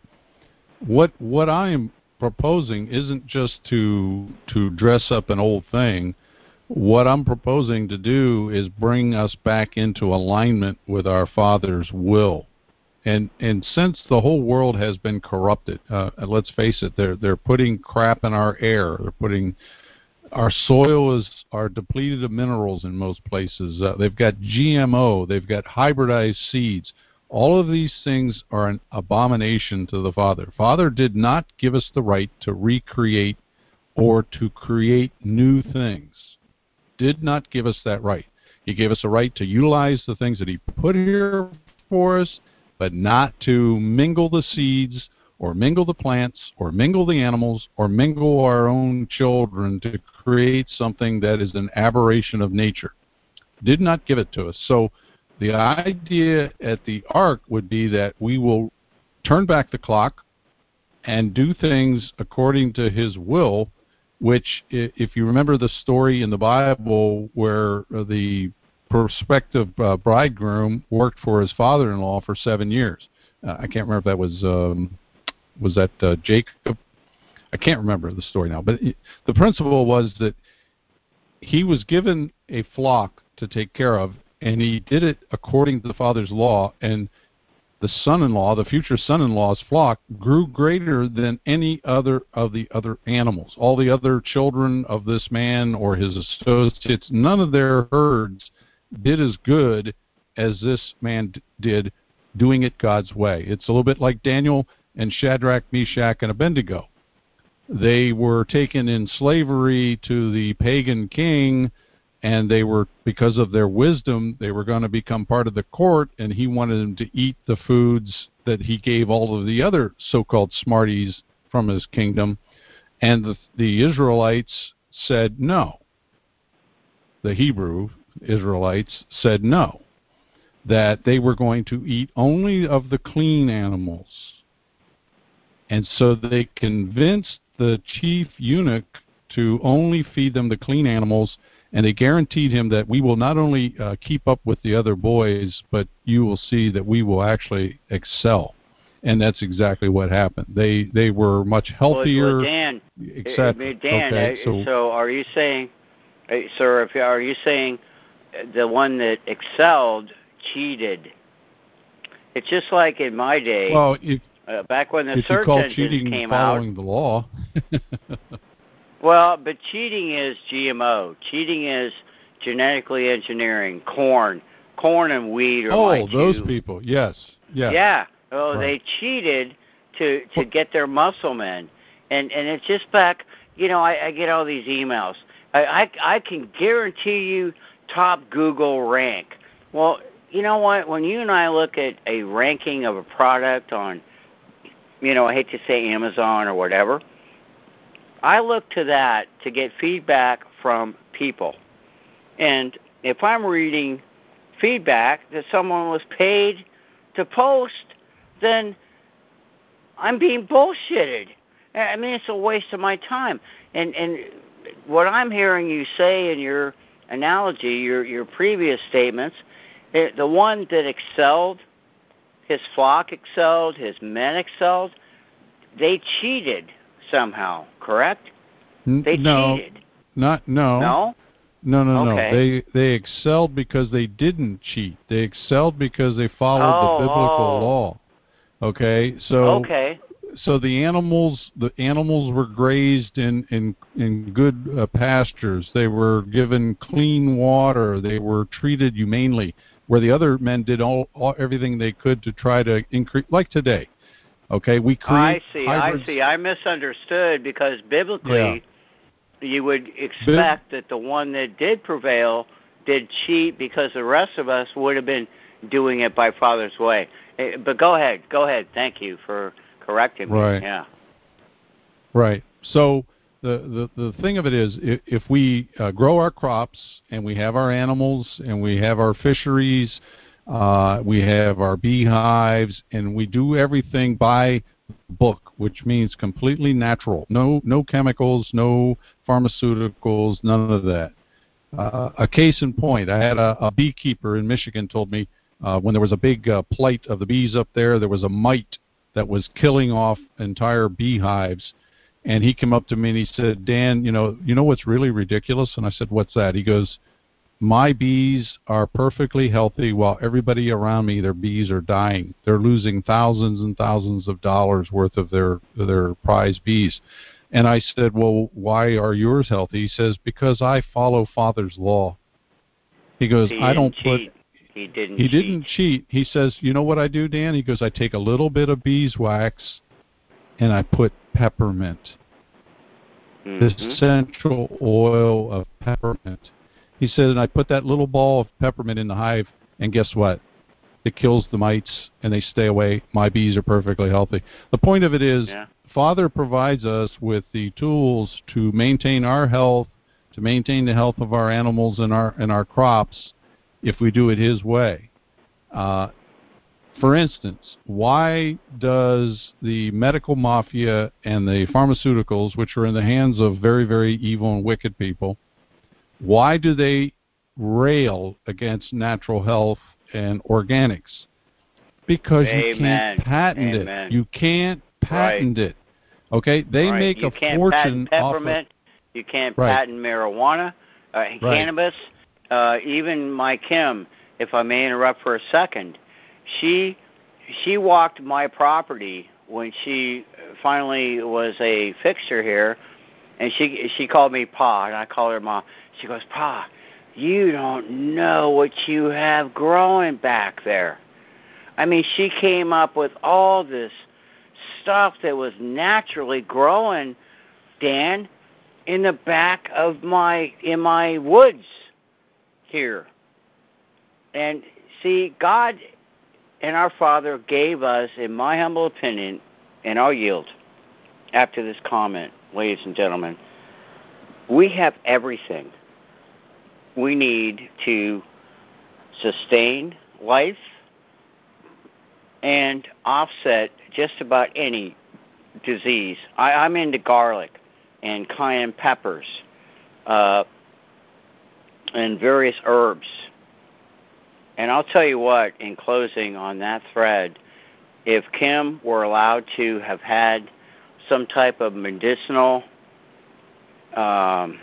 What I am proposing isn't just to dress up an old thing. What I'm proposing to do is bring us back into alignment with our Father's will. And since the whole world has been corrupted, let's face it, they're putting crap in our air. They're putting our soil are depleted of minerals in most places. They've got GMO. They've got hybridized seeds. All of these things are an abomination to the Father. Father did not give us the right to recreate or to create new things. Did not give us that right. He gave us a right to utilize the things that he put here for us, but not to mingle the seeds or mingle the plants or mingle the animals or mingle our own children to create something that is an aberration of nature. Did not give it to us. So the idea at the Ark would be that we will turn back the clock and do things according to his will, which, if you remember the story in the Bible where the prospective bridegroom worked for his father-in-law for 7 years. I can't remember if that was that Jacob? I can't remember the story now. But the principle was that he was given a flock to take care of, and he did it according to the father's law, and the son-in-law, the future son-in-law's flock, grew greater than any other of the other animals. All the other children of this man or his associates, none of their herds did as good as this man did, doing it God's way. It's a little bit like Daniel and Shadrach, Meshach, and Abednego. They were taken in slavery to the pagan king, and they were, because of their wisdom, they were going to become part of the court, and he wanted them to eat the foods that he gave all of the other so-called smarties from his kingdom. And the Israelites said no. The Hebrew Israelites said no, that they were going to eat only of the clean animals. And so they convinced the chief eunuch to only feed them the clean animals, and they guaranteed him that we will not only keep up with the other boys, but you will see that we will actually excel. And that's exactly what happened. They were much healthier. Well, Dan, okay, so are you saying, sir, are you saying the one that excelled cheated. It's just like in my day, Well, back when the if you search call engines cheating came out. following the law. Well, but cheating is GMO. Cheating is genetically engineering corn and wheat are my two. Those people, yes. Yeah. Oh, right. They cheated to get their muscle men, and it's just back. I get all these emails. I can guarantee you top Google rank. Well, you know what? When you and I look at a ranking of a product on, I hate to say Amazon or whatever, I look to that to get feedback from people. And if I'm reading feedback that someone was paid to post, then I'm being bullshitted. I mean, it's a waste of my time. And what I'm hearing you say in your analogy, your previous statements, the one that excelled, his flock excelled, his men excelled, they cheated somehow, correct? They cheated. No. No? Okay. They excelled because they didn't cheat. They excelled because they followed the biblical law. Okay? So the animals were grazed in good pastures. They were given clean water. They were treated humanely, where the other men did everything they could to try to increase, like today. Okay, we create. I see. I misunderstood because biblically, you would expect that the one that did prevail did cheat because the rest of us would have been doing it by Father's way. But go ahead. Thank you for correcting me. Right. Yeah. Right. So the thing of it is, if we grow our crops and we have our animals and we have our fisheries, we have our beehives, and we do everything by book, which means completely natural. No chemicals, no pharmaceuticals, none of that. A case in point, I had a beekeeper in Michigan told me when there was a big plight of the bees up there was a mite that was killing off entire beehives. And he came up to me and he said, Dan, you know what's really ridiculous? And I said, what's that? He goes, my bees are perfectly healthy while everybody around me, their bees are dying. They're losing thousands and thousands of dollars worth of their prize bees. And I said, well, why are yours healthy? He says, because I follow Father's law. He goes, I don't put... He didn't cheat. He says, you know what I do, Dan? He goes, I take a little bit of beeswax and I put peppermint. The essential oil of peppermint. He said, and I put that little ball of peppermint in the hive, and guess what? It kills the mites, and they stay away. My bees are perfectly healthy. The point of it is, Father provides us with the tools to maintain our health, to maintain the health of our animals and our crops, if we do it His way. For instance, why does the medical mafia and the pharmaceuticals, which are in the hands of very, very evil and wicked people, why do they rail against natural health and organics? Because you can't patent it. You can't patent it. Okay? They make a fortune off of... You can't patent peppermint. You can't patent marijuana, cannabis. Even my Kim, if I may interrupt for a second, she walked my property when she finally was a fixture here, and she called me Pa, and I call her Ma. She goes, Pa, you don't know what you have growing back there. I mean, she came up with all this stuff that was naturally growing, Dan, in the back of in my woods here. And see, God and our Father gave us, in my humble opinion, and I'll yield after this comment, ladies and gentlemen, we have everything we need to sustain life and offset just about any disease. I'm into garlic and cayenne peppers and various herbs. And I'll tell you what, in closing on that thread, if Kim were allowed to have had some type of medicinal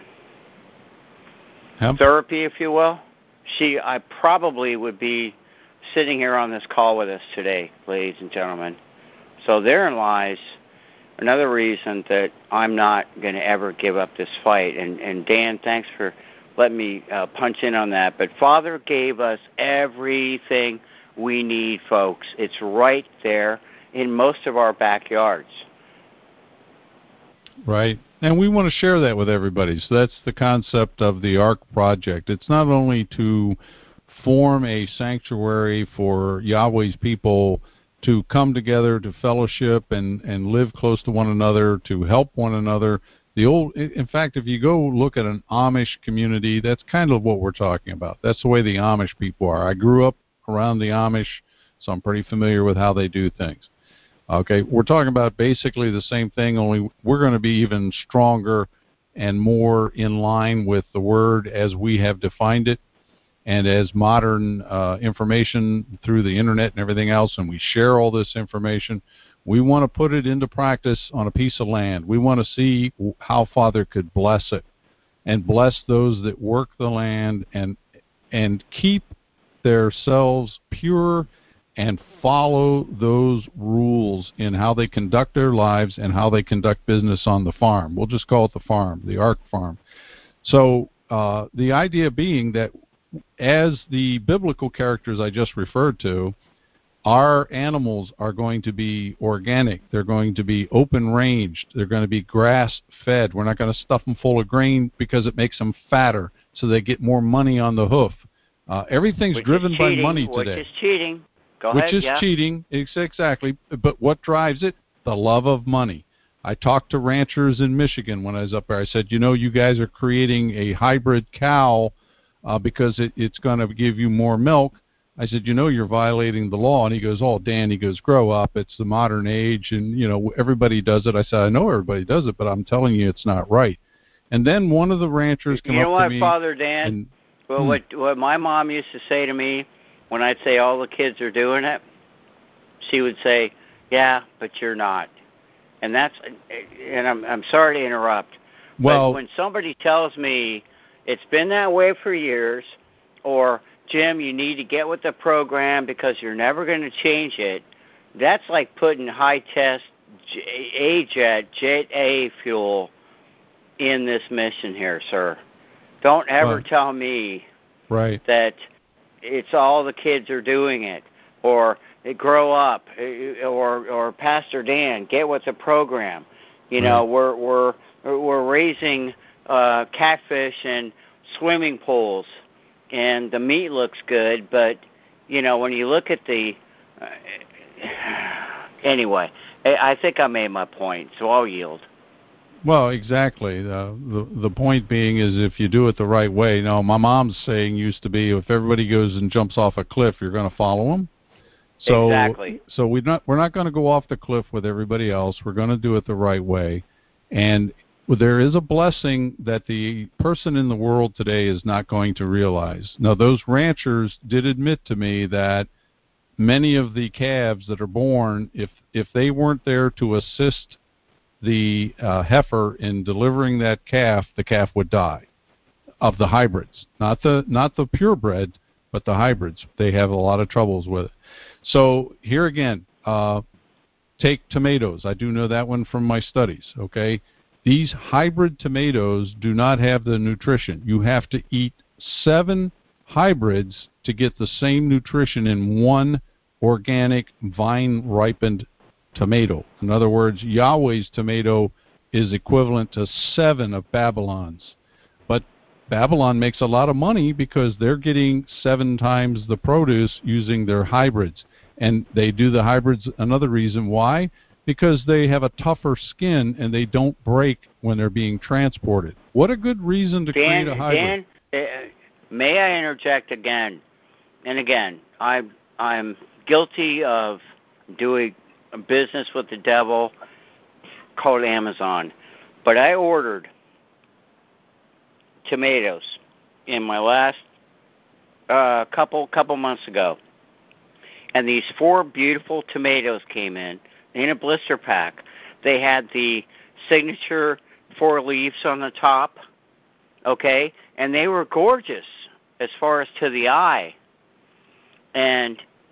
therapy, if you will, I probably would be sitting here on this call with us today, ladies and gentlemen. So therein lies another reason that I'm not going to ever give up this fight. And Dan, thanks for letting me punch in on that. But Father gave us everything we need, folks. It's right there in most of our backyards. Right. And we want to share that with everybody. So that's the concept of the ARC project. It's not only to form a sanctuary for Yahweh's people to come together, to fellowship and live close to one another, to help one another. In fact, if you go look at an Amish community, that's kind of what we're talking about. That's the way the Amish people are. I grew up around the Amish, so I'm pretty familiar with how they do things. Okay, we're talking about basically the same thing, only we're going to be even stronger and more in line with the Word as we have defined it, and as modern information through the Internet and everything else, and we share all this information. We want to put it into practice on a piece of land. We want to see how Father could bless it and bless those that work the land and keep themselves pure and follow those rules in how they conduct their lives and how they conduct business on the farm. We'll just call it the farm, the ARC farm. So the idea being that as the biblical characters I just referred to, our animals are going to be organic. They're going to be open-ranged. They're going to be grass-fed. We're not going to stuff them full of grain because it makes them fatter so they get more money on the hoof. Everything's driven by money today. Which is cheating. Go ahead. Which is cheating, exactly. But what drives it? The love of money. I talked to ranchers in Michigan when I was up there. I said, you guys are creating a hybrid cow because it's going to give you more milk. I said, you're violating the law. And he goes, oh, Dan, grow up. It's the modern age, and, everybody does it. I said, I know everybody does it, but I'm telling you it's not right. And then one of the ranchers came up to me. You know what, Father Dan? What my mom used to say to me when I'd say all the kids are doing it, she would say, yeah, but you're not. And I'm sorry to interrupt. But when somebody tells me it's been that way for years, or Jim, you need to get with the program because you're never going to change it, that's like putting high-test Jet A fuel in this mission here, sir. Don't ever tell me that it's all the kids are doing it, or they grow up, or Pastor Dan, get with the program. We're raising catfish in swimming pools, and the meat looks good, but when you look at the anyway, I think I made my point, so I'll yield. Well, exactly. The point being is if you do it the right way. Now, my mom's saying used to be if everybody goes and jumps off a cliff, you're going to follow them. So, exactly. So we're not going to go off the cliff with everybody else. We're going to do it the right way, and there is a blessing that the person in the world today is not going to realize. Now, those ranchers did admit to me that many of the calves that are born, if they weren't there to assist the heifer in delivering that calf, the calf would die. Of the hybrids, not the purebred, but the hybrids. They have a lot of troubles with it. So here again, take tomatoes. I do know that one from my studies. Okay, these hybrid tomatoes do not have the nutrition. You have to eat 7 hybrids to get the same nutrition in one organic vine-ripened tomato. In other words, Yahweh's tomato is equivalent to 7 of Babylon's. But Babylon makes a lot of money because they're getting 7 times the produce using their hybrids. And they do the hybrids, another reason why, because they have a tougher skin and they don't break when they're being transported. What a good reason to create a hybrid. Dan, may I interject again? And again, I'm guilty of doing business with the devil called Amazon, but I ordered tomatoes in my last couple months ago, and these 4 beautiful tomatoes came in a blister pack. They had the signature 4 leaves on the top, and they were gorgeous as far as to the eye. And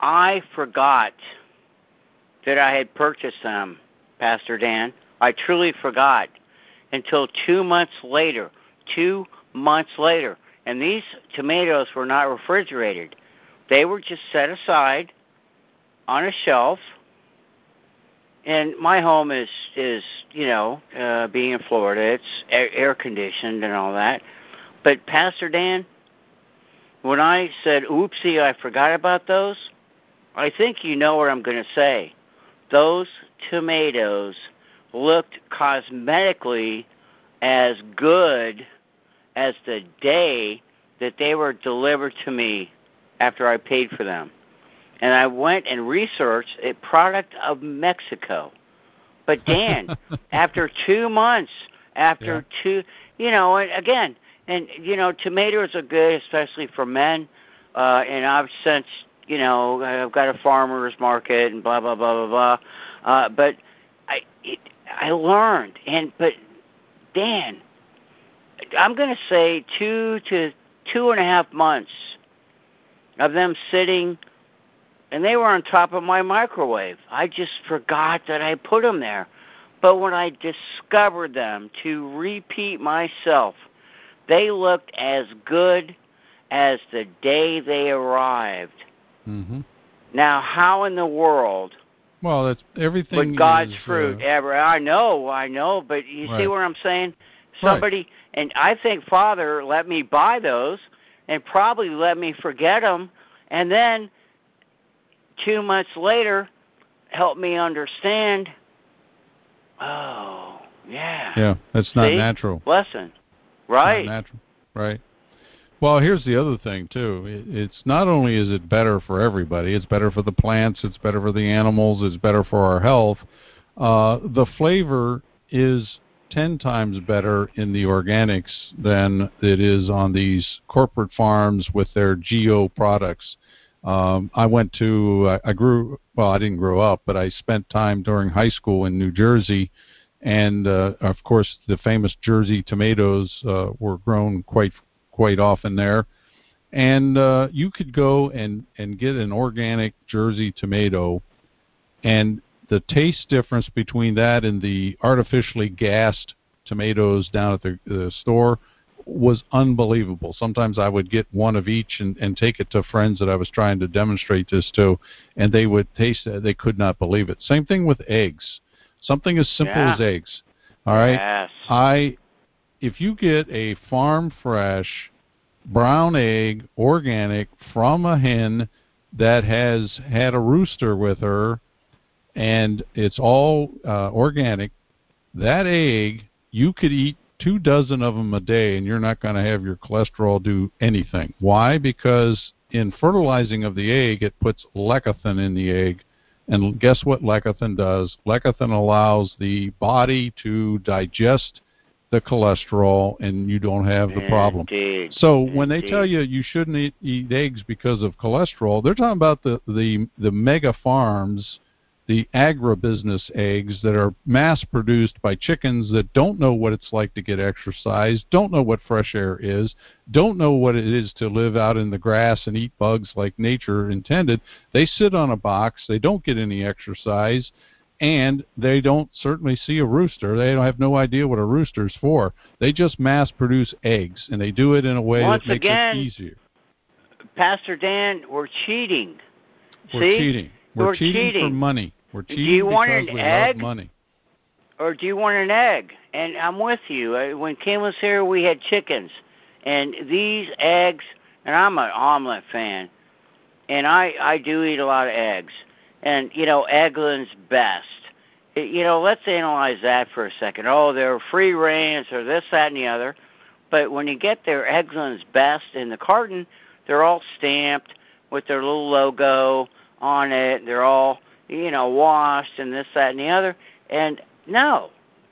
I forgot that I had purchased them, Pastor Dan. I truly forgot until 2 months later. 2 months later. And these tomatoes were not refrigerated. They were just set aside on a shelf. And my home is being in Florida, it's air conditioned and all that. But Pastor Dan, when I said, oopsie, I forgot about those, I think you know what I'm going to say. Those tomatoes looked cosmetically as good as the day that they were delivered to me after I paid for them. And I went and researched a product of Mexico. But Dan, after 2 months, and again, tomatoes are good, especially for men. And I've since, I've got a farmer's market and blah, blah, blah, blah, blah. But I learned. But Dan, I'm going to say 2 to 2.5 months of them sitting, and they were on top of my microwave. I just forgot that I put them there. But when I discovered them, to repeat myself, they looked as good as the day they arrived. Mm-hmm. Now, how in the world that's everything would God's fruit ever? I know, but you see what I'm saying? Somebody, and I think Father let me buy those and probably let me forget them, and then 2 months later, help me understand. Oh, yeah. Yeah, that's not natural. Lesson. Right. Not natural. Right. Well, here's the other thing, too. It's not only is it better for everybody, it's better for the plants, it's better for the animals, it's better for our health. The flavor is 10 times better in the organics than it is on these corporate farms with their GO products. I didn't grow up, but I spent time during high school in New Jersey, and of course the famous Jersey tomatoes were grown quite often there. And you could go and get an organic Jersey tomato, and the taste difference between that and the artificially gassed tomatoes down at the store was unbelievable. Sometimes I would get one of each and take it to friends that I was trying to demonstrate this to, and they would taste it. They could not believe it. Same thing with eggs. Something as simple as eggs. All right. Yes. If you get a farm fresh brown egg, organic, from a hen that has had a rooster with her, and it's all organic, that egg, you could eat 2 dozen of them a day, and you're not going to have your cholesterol do anything. Why? Because in fertilizing of the egg, it puts lecithin in the egg. And guess what lecithin does? Lecithin allows the body to digest the cholesterol, and you don't have the problem. So when they tell you shouldn't eat eggs because of cholesterol, they're talking about the mega farms, the agribusiness eggs that are mass-produced by chickens that don't know what it's like to get exercise, don't know what fresh air is, don't know what it is to live out in the grass and eat bugs like nature intended. They sit on a box, they don't get any exercise, and they don't certainly see a rooster. They don't have no idea what a rooster's for. They just mass-produce eggs, and they do it in a way that makes it easier. Pastor Dan, we're cheating. We're cheating. We're cheating for money. We're cheating because we love money. Or do you want an egg? And I'm with you. When Kim was here, we had chickens. And these eggs, and I'm an omelet fan, and I do eat a lot of eggs. And, Eggland's Best. Let's analyze that for a second. Oh, they're free range or this, that, and the other. But when you get their Eggland's Best in the carton, they're all stamped with their little logo on it. They're all, washed and this, that, and the other. And no,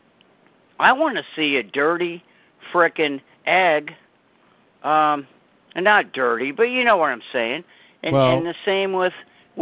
I want to see a dirty frickin' egg. And not dirty, but you know what I'm saying. And, and the same with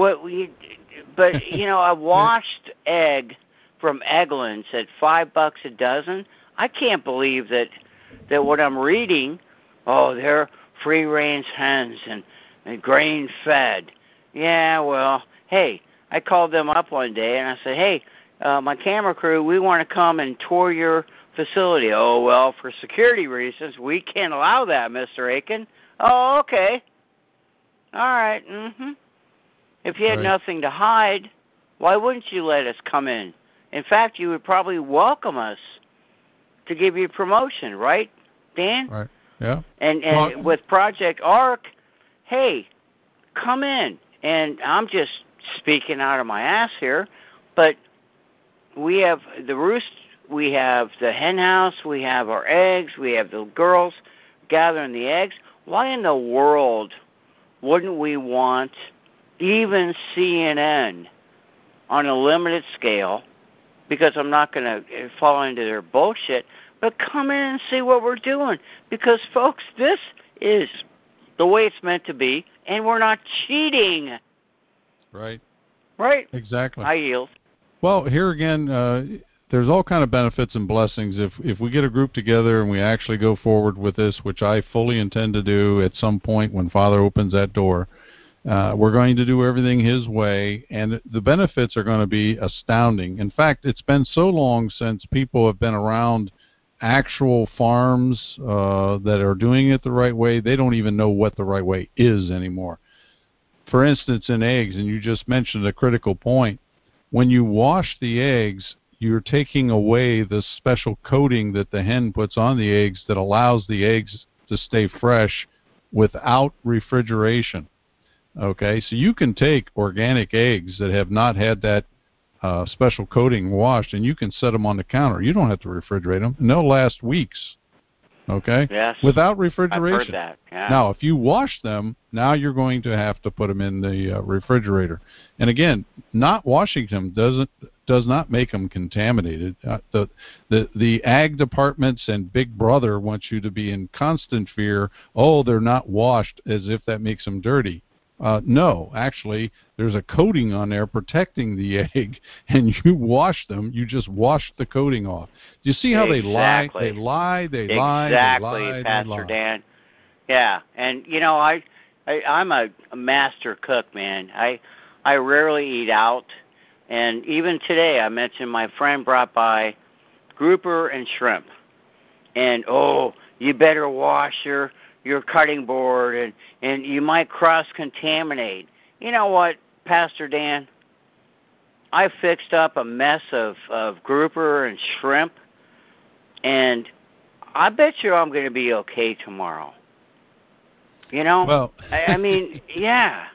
a washed egg from Eggland's at $5 a dozen. I can't believe that what I'm reading, they're free-range hens and grain-fed. Yeah, well, hey, I called them up one day and I said, hey, my camera crew, we want to come and tour your facility. Oh, well, for security reasons, we can't allow that, Mr. Aiken. Oh, okay. All right. If you had Right. nothing to hide, why wouldn't you let us come in? In fact, you would probably welcome us to give you promotion, right, Dan? Right. Yeah. And Well, with Project Arc, hey, come in. And I'm just speaking out of my ass here, but we have the roost, we have the hen house, we have our eggs, we have the girls gathering the eggs. Why in the world wouldn't we want even CNN on a limited scale, because I'm not going to fall into their bullshit, but come in and see what we're doing. Because, folks, this is the way it's meant to be, and we're not cheating. right. Right? Exactly. I yield. Well, here again, there's all kind of benefits and blessings if we get a group together and we actually go forward with this, which I fully intend to do at some point when Father opens that door. We're going to do everything his way, and the benefits are going to be astounding. In fact, it's been so long since people have been around actual farms that are doing it the right way, they don't even know what the right way is anymore. For instance, in eggs, and you just mentioned a critical point, when you wash the eggs, you're taking away the special coating that the hen puts on the eggs that allows the eggs to stay fresh without refrigeration. Okay, so you can take organic eggs that have not had that special coating washed, and you can set them on the counter. You don't have to refrigerate them, and they'll last weeks. Okay, Yes. without refrigeration. I've heard that. Yeah. Now, if you wash them, now you're going to have to put them in the refrigerator. And again, not washing them does not make them contaminated. The ag departments and Big Brother wants you to be in constant fear. Oh, they're not washed, as if that makes them dirty. No, actually, there's a coating on there protecting the egg, and you wash them. You just wash the coating off. Do you see how they lie? They lie. They lie. Exactly, They lie. Pastor they lie. Dan. Yeah, and I'm a master cook, man. I rarely eat out, and even today I mentioned my friend brought by grouper and shrimp, and oh, you better wash your cutting board, and you might cross contaminate. You know what, Pastor Dan? I fixed up a mess of grouper and shrimp, and I bet you I'm going to be okay tomorrow. You know? Well, I mean, yeah.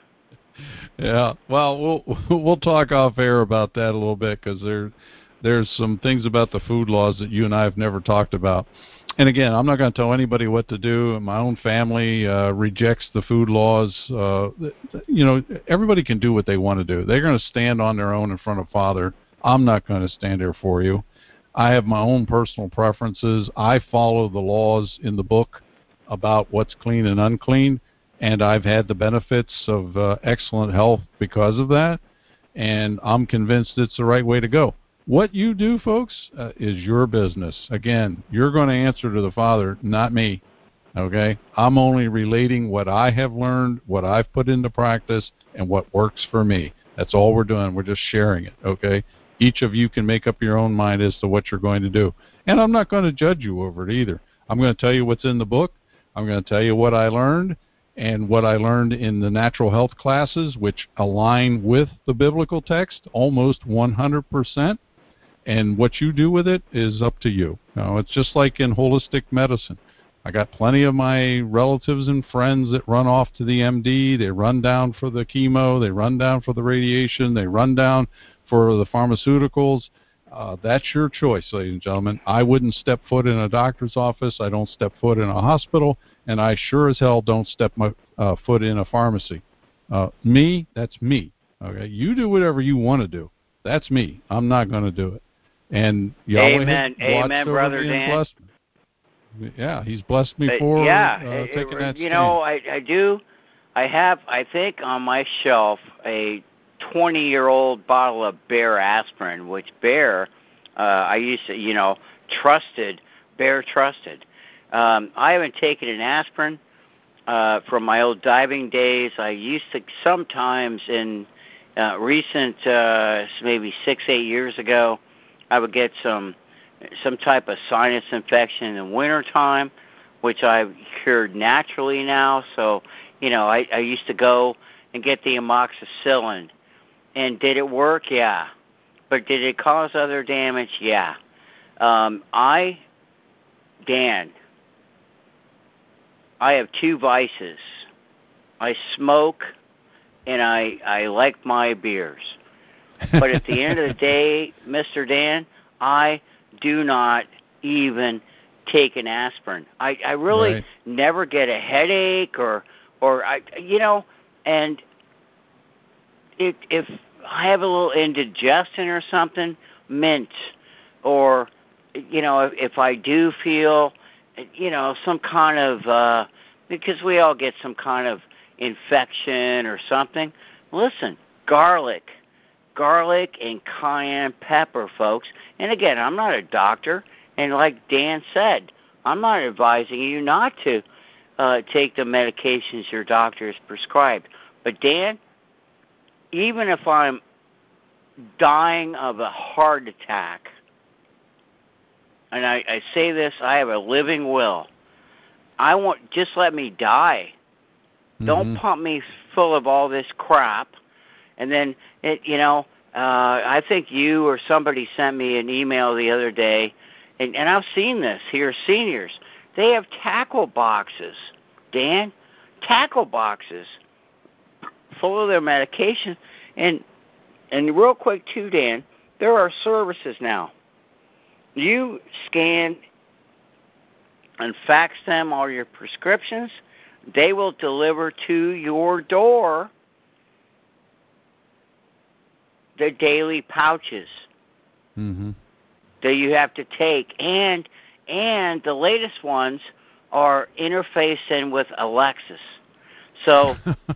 Yeah. Well, we'll talk off air about that a little bit, because there's some things about the food laws that you and I have never talked about. And again, I'm not going to tell anybody what to do. My own family rejects the food laws. Everybody can do what they want to do. They're going to stand on their own in front of Father. I'm not going to stand there for you. I have my own personal preferences. I follow the laws in the book about what's clean and unclean, and I've had the benefits of excellent health because of that, and I'm convinced it's the right way to go. What you do, folks, is your business. Again, you're going to answer to the Father, not me. Okay? I'm only relating what I have learned, what I've put into practice, and what works for me. That's all we're doing. We're just sharing it. Okay? Each of you can make up your own mind as to what you're going to do. And I'm not going to judge you over it either. I'm going to tell you what's in the book. I'm going to tell you what I learned, and what I learned in the natural health classes, which align with the biblical text almost 100%. And what you do with it is up to you. It's just like in holistic medicine. I got plenty of my relatives and friends that run off to the MD. They run down for the chemo. They run down for the radiation. They run down for the pharmaceuticals. That's your choice, ladies and gentlemen. I wouldn't step foot in a doctor's office. I don't step foot in a hospital. And I sure as hell don't step my foot in a pharmacy. Me, that's me. Okay, you do whatever you want to do. That's me. I'm not going to do it. And Yahweh has watched over Brother me Dan. and blessed me. Yeah, He's blessed me for taking that stand. I do. I have, I think, on my shelf a 20-year-old bottle of Bayer aspirin, which Bayer, I used to, trusted. Bayer trusted. I haven't taken an aspirin from my old diving days. I used to sometimes in recent, maybe 6, 8 years ago, I would get some type of sinus infection in the wintertime, which I've cured naturally now. So, I used to go and get the amoxicillin. And did it work? Yeah. But did it cause other damage? Yeah. Dan, I have two vices. I smoke and I like my beers. But at the end of the day, Mr. Dan, I do not even take an aspirin. I really never get a headache or and if I have a little indigestion or something, mint, or if I do feel some kind of because we all get some kind of infection or something. Listen, garlic and cayenne pepper, folks. And again, I'm not a doctor, and like Dan said, I'm not advising you not to take the medications your doctor has prescribed. But Dan, even if I'm dying of a heart attack, and I say this, I have a living will. Just let me die. Mm-hmm. Don't pump me full of all this crap. And then, I think you or somebody sent me an email the other day, and I've seen this here, seniors. They have tackle boxes, Dan, tackle boxes full of their medication. And real quick, too, Dan, there are services now. You scan and fax them all your prescriptions. They will deliver to your door the daily pouches that you have to take. And the latest ones are interfaced in with Alexis. So,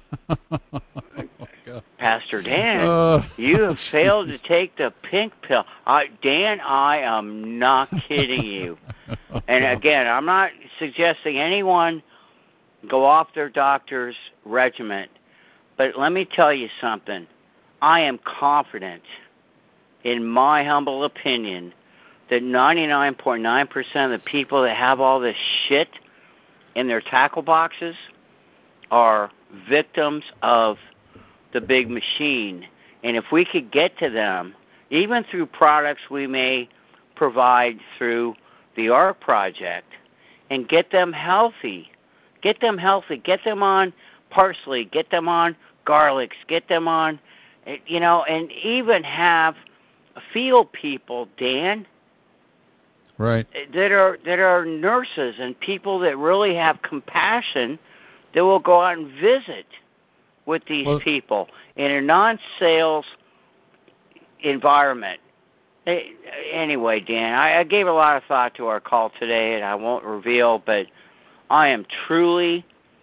Pastor Dan, you have failed to take the pink pill. Dan, I am not kidding you. And again, I'm not suggesting anyone go off their doctor's regimen. But let me tell you something. I am confident, in my humble opinion, that 99.9% of the people that have all this shit in their tackle boxes are victims of the big machine. And if we could get to them, even through products we may provide through the ARC Project, and get them healthy, get them on parsley, get them on garlics, get them on, and even have field people, Dan, right, that are nurses and people that really have compassion, that will go out and visit with these people in a non-sales environment. Anyway, Dan, I gave a lot of thought to our call today, and I won't reveal, but I am truly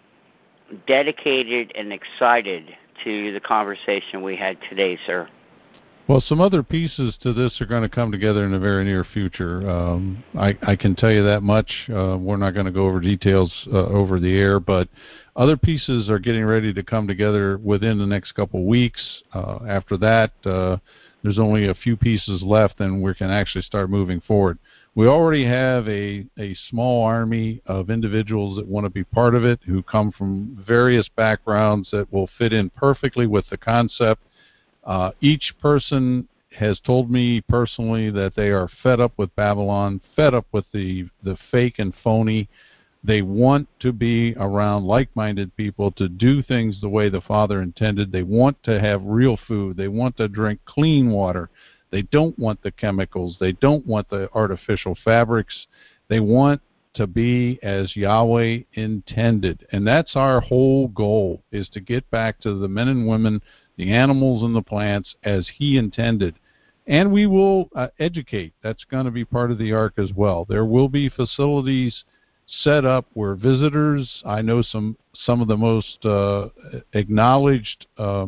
dedicated and excited to the conversation we had today, sir. Well, some other pieces to this are going to come together in the very near future. I can tell you that much. We're not going to go over details over the air, but other pieces are getting ready to come together within the next couple of weeks. After that, there's only a few pieces left, and we can actually start moving forward. We already have a small army of individuals that want to be part of it, who come from various backgrounds that will fit in perfectly with the concept. Each person has told me personally that they are fed up with Babylon, fed up with the fake and phony. They want to be around like-minded people to do things the way the Father intended. They want to have real food. They want to drink clean water. They don't want the chemicals. They don't want the artificial fabrics. They want to be as Yahweh intended. And that's our whole goal, is to get back to the men and women, the animals and the plants, as He intended. And we will educate. That's going to be part of the Ark as well. There will be facilities set up where visitors, I know some of the most acknowledged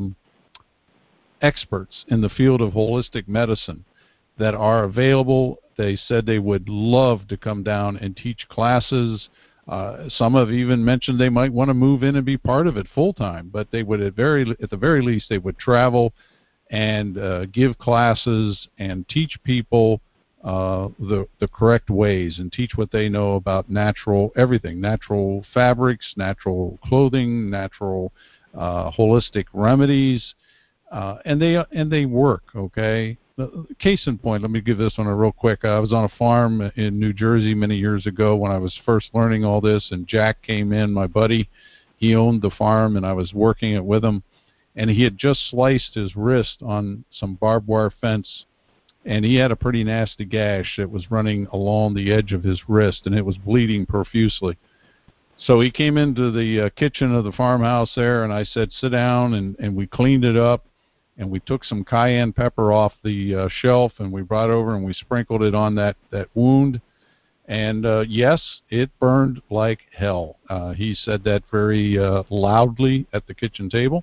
experts in the field of holistic medicine that are available. They said they would love to come down and teach classes. Some have even mentioned they might want to move in and be part of it full time, but they would at the very least they would travel and give classes and teach people the correct ways, and teach what they know about natural everything, natural fabrics, natural clothing, natural holistic remedies, and they work. Okay. Case in point, let me give this one a real quick. I was on a farm in New Jersey many years ago when I was first learning all this, and Jack came in, my buddy. He owned the farm, and I was working it with him, and he had just sliced his wrist on some barbed wire fence, and he had a pretty nasty gash that was running along the edge of his wrist, and it was bleeding profusely. So he came into the kitchen of the farmhouse there, and I said, sit down, and we cleaned it up, and we took some cayenne pepper off the shelf, and we brought over and we sprinkled it on that wound. And yes, it burned like hell. He said that very loudly at the kitchen table.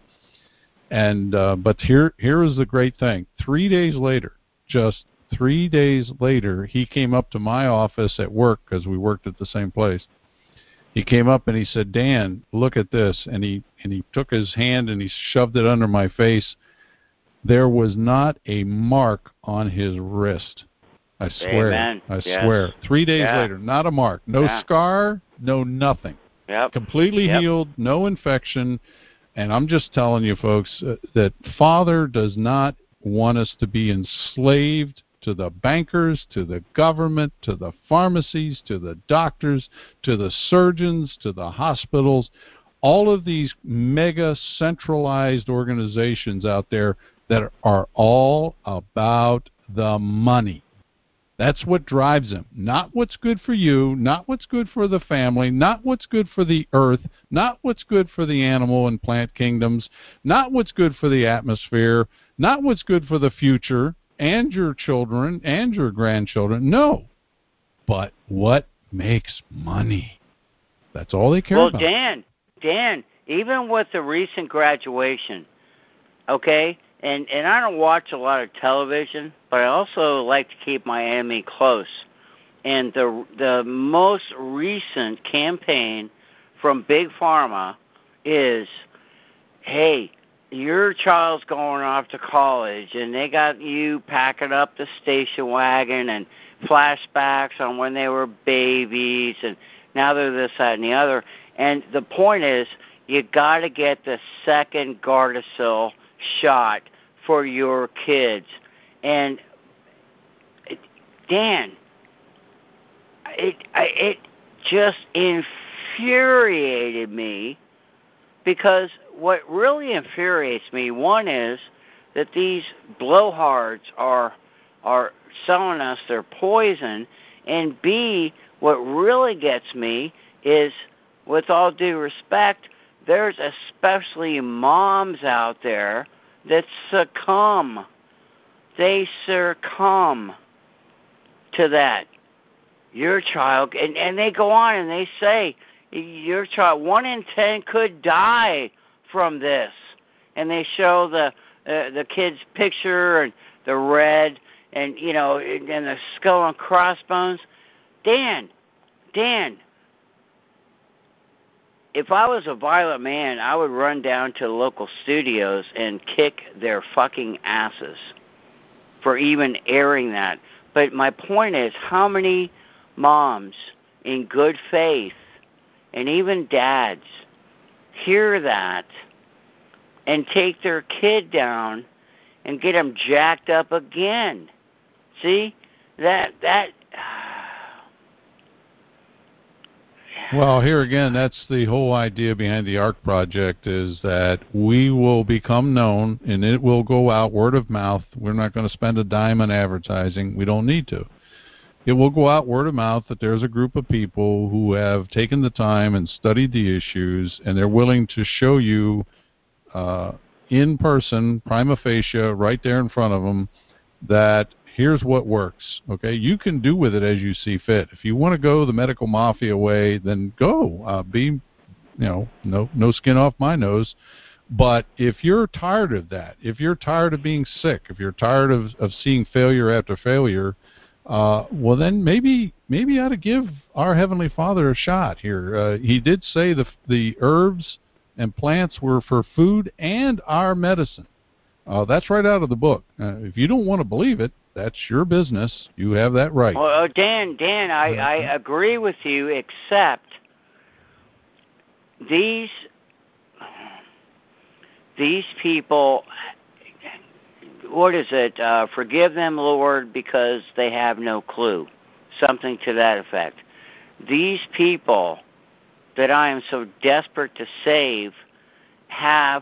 And but here is the great thing. 3 days later, just 3 days later, he came up to my office at work, because we worked at the same place. He came up and he said, Dan, look at this. And he took his hand and he shoved it under my face. There was not a mark on his wrist. I swear. Amen. I swear. 3 days later, not a mark. No scar, no nothing. Yep. Completely healed, no infection. And I'm just telling you, folks, that Father does not want us to be enslaved to the bankers, to the government, to the pharmacies, to the doctors, to the surgeons, to the hospitals. All of these mega centralized organizations out there that are all about the money. That's what drives them. Not what's good for you, not what's good for the family, not what's good for the earth, not what's good for the animal and plant kingdoms, not what's good for the atmosphere, not what's good for the future and your children and your grandchildren. No. But what makes money? That's all they care about. Well, Dan, even with the recent graduation, okay, and I don't watch a lot of television, but I also like to keep my enemy close. And the most recent campaign from Big Pharma is, hey, your child's going off to college, and they got you packing up the station wagon and flashbacks on when they were babies, and now they're this, that, and the other. And the point is, you got to get the second Gardasil shot for your kids. And Dan, it just infuriated me, because what really infuriates me, one is that these blowhards are selling us their poison, and B, what really gets me is, with all due respect, there's especially moms out there that succumb. They succumb to that. Your child, and they go on and they say, your child, 1 in 10 could die from this. And they show the kid's picture and the red and, you know, and the skull and crossbones. Dan, if I was a violent man, I would run down to the local studios and kick their fucking asses for even airing that. But my point is, how many moms in good faith, and even dads, hear that and take their kid down and get them jacked up again? See? That Well, here again, that's the whole idea behind the ARC project, is that we will become known, and it will go out word of mouth. We're not going to spend a dime on advertising. We don't need to. It will go out word of mouth that there's a group of people who have taken the time and studied the issues, and they're willing to show you in person, prima facie, right there in front of them, that here's what works. Okay, you can do with it as you see fit. If you want to go the medical mafia way, then go. No skin off my nose. But if you're tired of that, if you're tired of being sick, if you're tired of seeing failure after failure, well, then maybe you ought to give our Heavenly Father a shot here. He did say the herbs and plants were for food and our medicine. That's right out of the book. If you don't want to believe it, that's your business. You have that right. Well, Dan, I agree with you, except these people, what is it? Forgive them, Lord, because they have no clue. Something to that effect. These people that I am so desperate to save have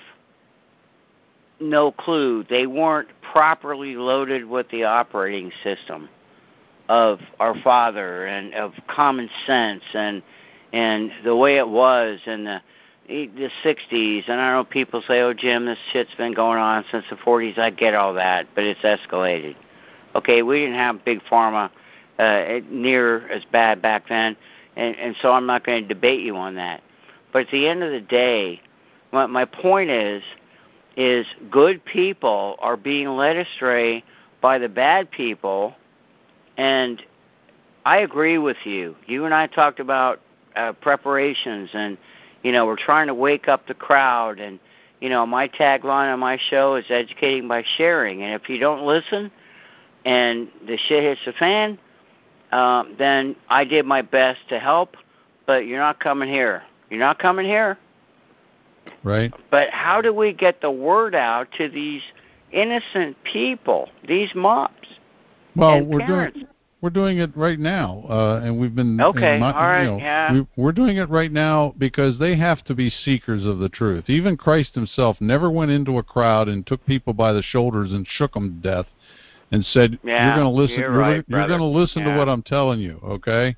no clue. They weren't properly loaded with the operating system of our Father and of common sense and the way it was in the 60s. And I know people say, oh, Jim, this shit's been going on since the 40s. I get all that, but it's escalated. Okay, we didn't have big pharma near as bad back then, and so I'm not going to debate you on that. But at the end of the day, my point is good people are being led astray by the bad people, and I agree with you. You and I talked about preparations, and, we're trying to wake up the crowd, and, my tagline on my show is educating by sharing, and if you don't listen and the shit hits the fan, then I did my best to help, but you're not coming here. You're not coming here. Right. But how do we get the word out to these innocent people, these moms? Well, parents? We're doing it right now, and we've been okay. All right, yeah. We're doing it right now because they have to be seekers of the truth. Even Christ himself never went into a crowd and took people by the shoulders and shook them to death and said, "You're going to listen. You're going to listen to what I'm telling you." Okay.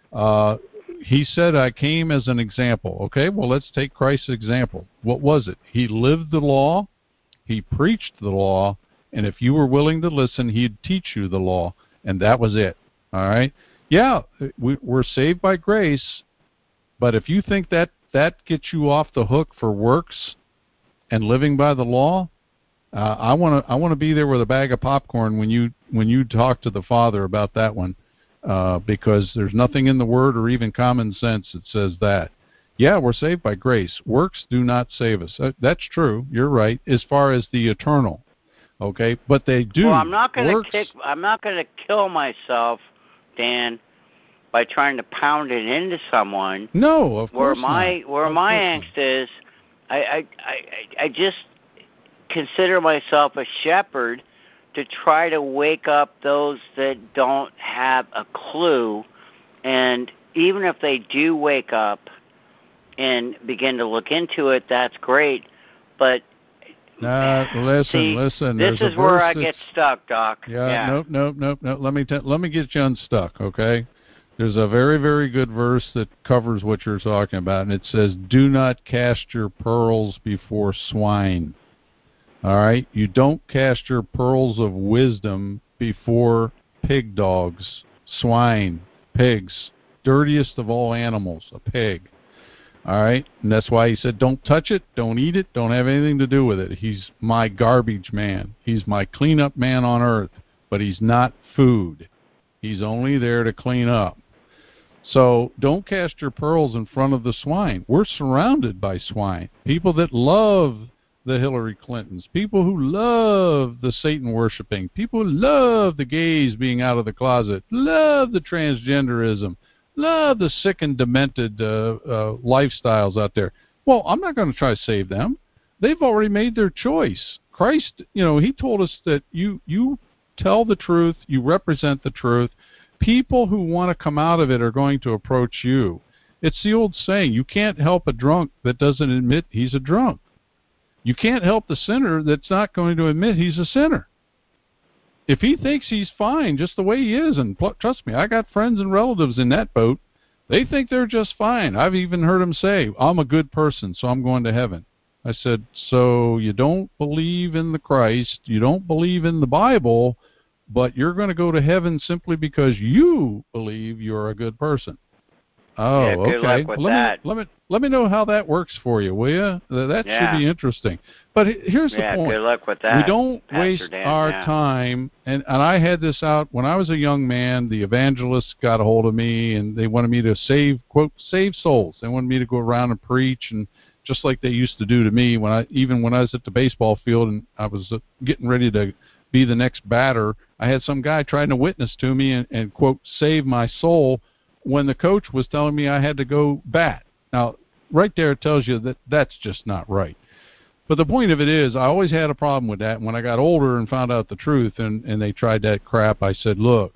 He said, I came as an example. Okay, well, let's take Christ's example. What was it? He lived the law, he preached the law, and if you were willing to listen, he'd teach you the law, and that was it. All right? Yeah, we're saved by grace, but if you think that gets you off the hook for works and living by the law, I want to be there with a bag of popcorn when you talk to the Father about that one. Because there's nothing in the Word or even common sense that says that. Yeah, we're saved by grace. Works do not save us. That's true. You're right. As far as the eternal, okay, but they do. Well, I'm not going to kill myself, Dan, by trying to pound it into someone. No, of course not. Where my angst is, I just consider myself a shepherd to try to wake up those that don't have a clue. And even if they do wake up and begin to look into it, that's great. But listen. This is where I get stuck, Doc. Yeah. Nope. Let me get you unstuck, okay? There's a very, very good verse that covers what you're talking about, and it says, "Do not cast your pearls before swine." All right? You don't cast your pearls of wisdom before pig dogs, swine, pigs, dirtiest of all animals, a pig. All right? And that's why he said, don't touch it, don't eat it, don't have anything to do with it. He's my garbage man. He's my cleanup man on earth, but he's not food. He's only there to clean up. So don't cast your pearls in front of the swine. We're surrounded by swine, people that love the Hillary Clintons, people who love the Satan worshiping, people who love the gays being out of the closet, love the transgenderism, love the sick and demented lifestyles out there. Well, I'm not going to try to save them. They've already made their choice. Christ, he told us that you tell the truth, you represent the truth. People who want to come out of it are going to approach you. It's the old saying, you can't help a drunk that doesn't admit he's a drunk. You can't help the sinner that's not going to admit he's a sinner. If he thinks he's fine just the way he is, and trust me, I got friends and relatives in that boat, they think they're just fine. I've even heard them say, I'm a good person, so I'm going to heaven. I said, so you don't believe in the Christ, you don't believe in the Bible, but you're going to go to heaven simply because you believe you're a good person. Oh, Yeah, good okay. luck with Well, that. let me know how that works for you, will you? That should be interesting. But here's the Yeah, point: good luck with that, we don't Pastor waste Dan. our Yeah. time. And I had this out when I was a young man. The evangelists got a hold of me, and they wanted me to save souls. They wanted me to go around and preach, and just like they used to do to me when I was at the baseball field and I was getting ready to be the next batter. I had some guy trying to witness to me and quote save my soul, when the coach was telling me I had to go bat. Now, right there it tells you that that's just not right. But the point of it is, I always had a problem with that. And when I got older and found out the truth and they tried that crap, I said, look,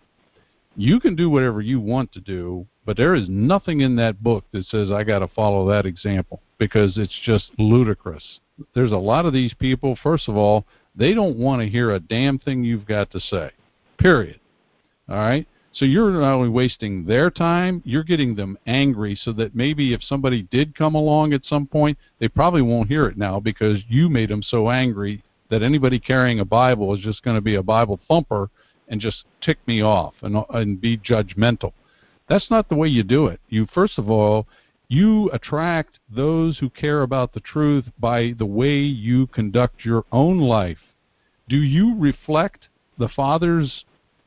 you can do whatever you want to do, but there is nothing in that book that says I got to follow that example, because it's just ludicrous. There's a lot of these people, first of all, they don't want to hear a damn thing you've got to say, period. All right? So you're not only wasting their time, you're getting them angry, so that maybe if somebody did come along at some point, they probably won't hear it now because you made them so angry that anybody carrying a Bible is just going to be a Bible thumper and just tick me off and be judgmental. That's not the way you do it. You, first of all, you attract those who care about the truth by the way you conduct your own life. Do you reflect the Father's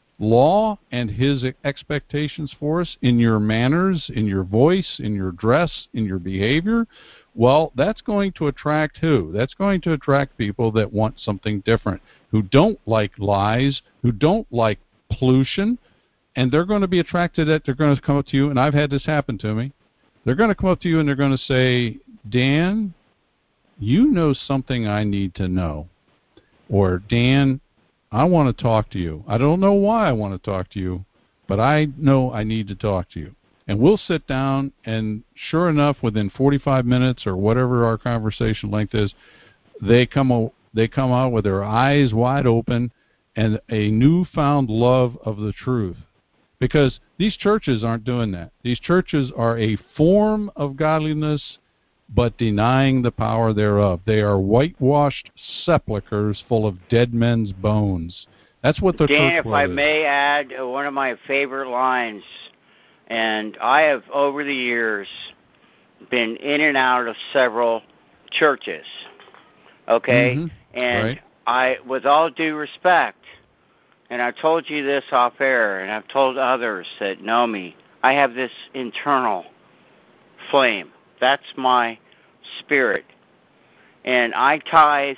law and his expectations for us in your manners, in your voice, in your dress, in your behavior? Well, that's going to attract who? That's going to attract people that want something different, who don't like lies, who don't like pollution, and they're going to be attracted to that. They're going to come up to you, and I've had this happen to me. They're going to come up to you and they're going to say, Dan, you know something I need to know. Or, Dan, I want to talk to you. I don't know why I want to talk to you, but I know I need to talk to you. And we'll sit down, and sure enough, within 45 minutes or whatever our conversation length is, they come out with their eyes wide open and a newfound love of the truth. Because these churches aren't doing that. These churches are a form of godliness, but denying the power thereof. They are whitewashed sepulchres full of dead men's bones. That's what the Dan, church if I is. may add one of my favorite lines, and I have over the years been in and out of several churches, okay? Mm-hmm. And Right. I, with all due respect, and I told you this off air, and I've told others that know me, I have this internal flame. That's my spirit. And I tithe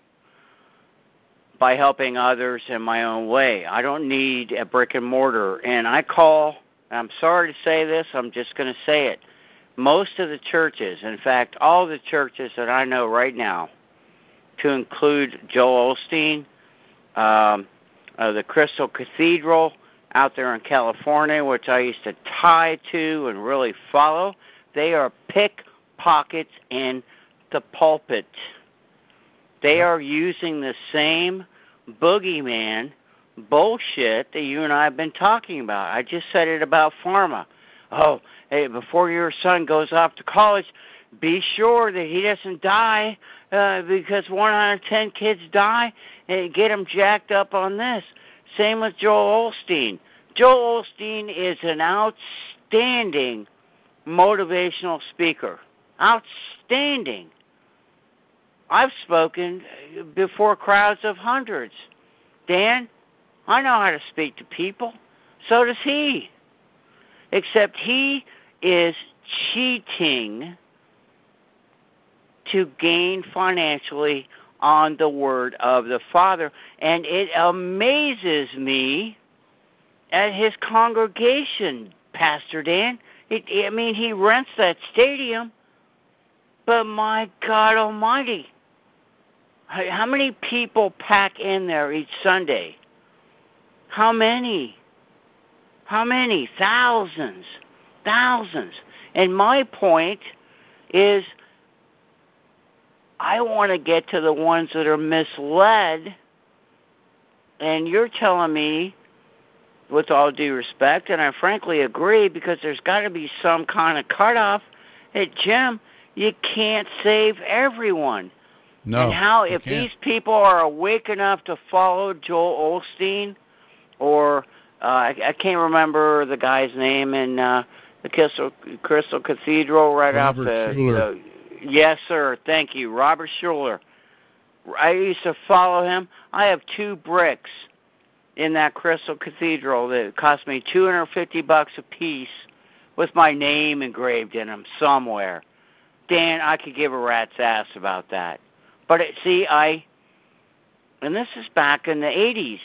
by helping others in my own way. I don't need a brick and mortar. And I call, I'm sorry to say this, I'm just going to say it. Most of the churches, in fact, all the churches that I know right now, to include Joel Osteen, the Crystal Cathedral out there in California, which I used to tie to and really follow, they are pickpockets in the pulpit. They are using the same boogeyman bullshit that you and I have been talking about. I just said it about pharma. Oh, hey, before your son goes off to college, be sure that he doesn't die because 1 out of 10 kids die, and get him jacked up on this. Same with Joel Osteen. Joel Osteen is an outstanding motivational speaker. Outstanding. I've spoken before crowds of hundreds. Dan, I know how to speak to people. So does he. Except he is cheating to gain financially on the word of the Father. And it amazes me at his congregation, Pastor Dan. He rents that stadium, but my God Almighty, how many people pack in there each Sunday? How many? How many? Thousands. Thousands. And my point is, I want to get to the ones that are misled, and you're telling me, with all due respect, and I frankly agree, because there's got to be some kind of cutoff, that, Jim, you can't save everyone. No. And how, if these people are awake enough to follow Joel Osteen, or I can't remember the guy's name in The Crystal Cathedral right off Robert Schuller. yes, sir. Thank you. Robert Schuller. I used to follow him. I have 2 bricks in that Crystal Cathedral that cost me $250 a piece with my name engraved in them somewhere. Dan, I could give a rat's ass about that. But and this is back in the 80s.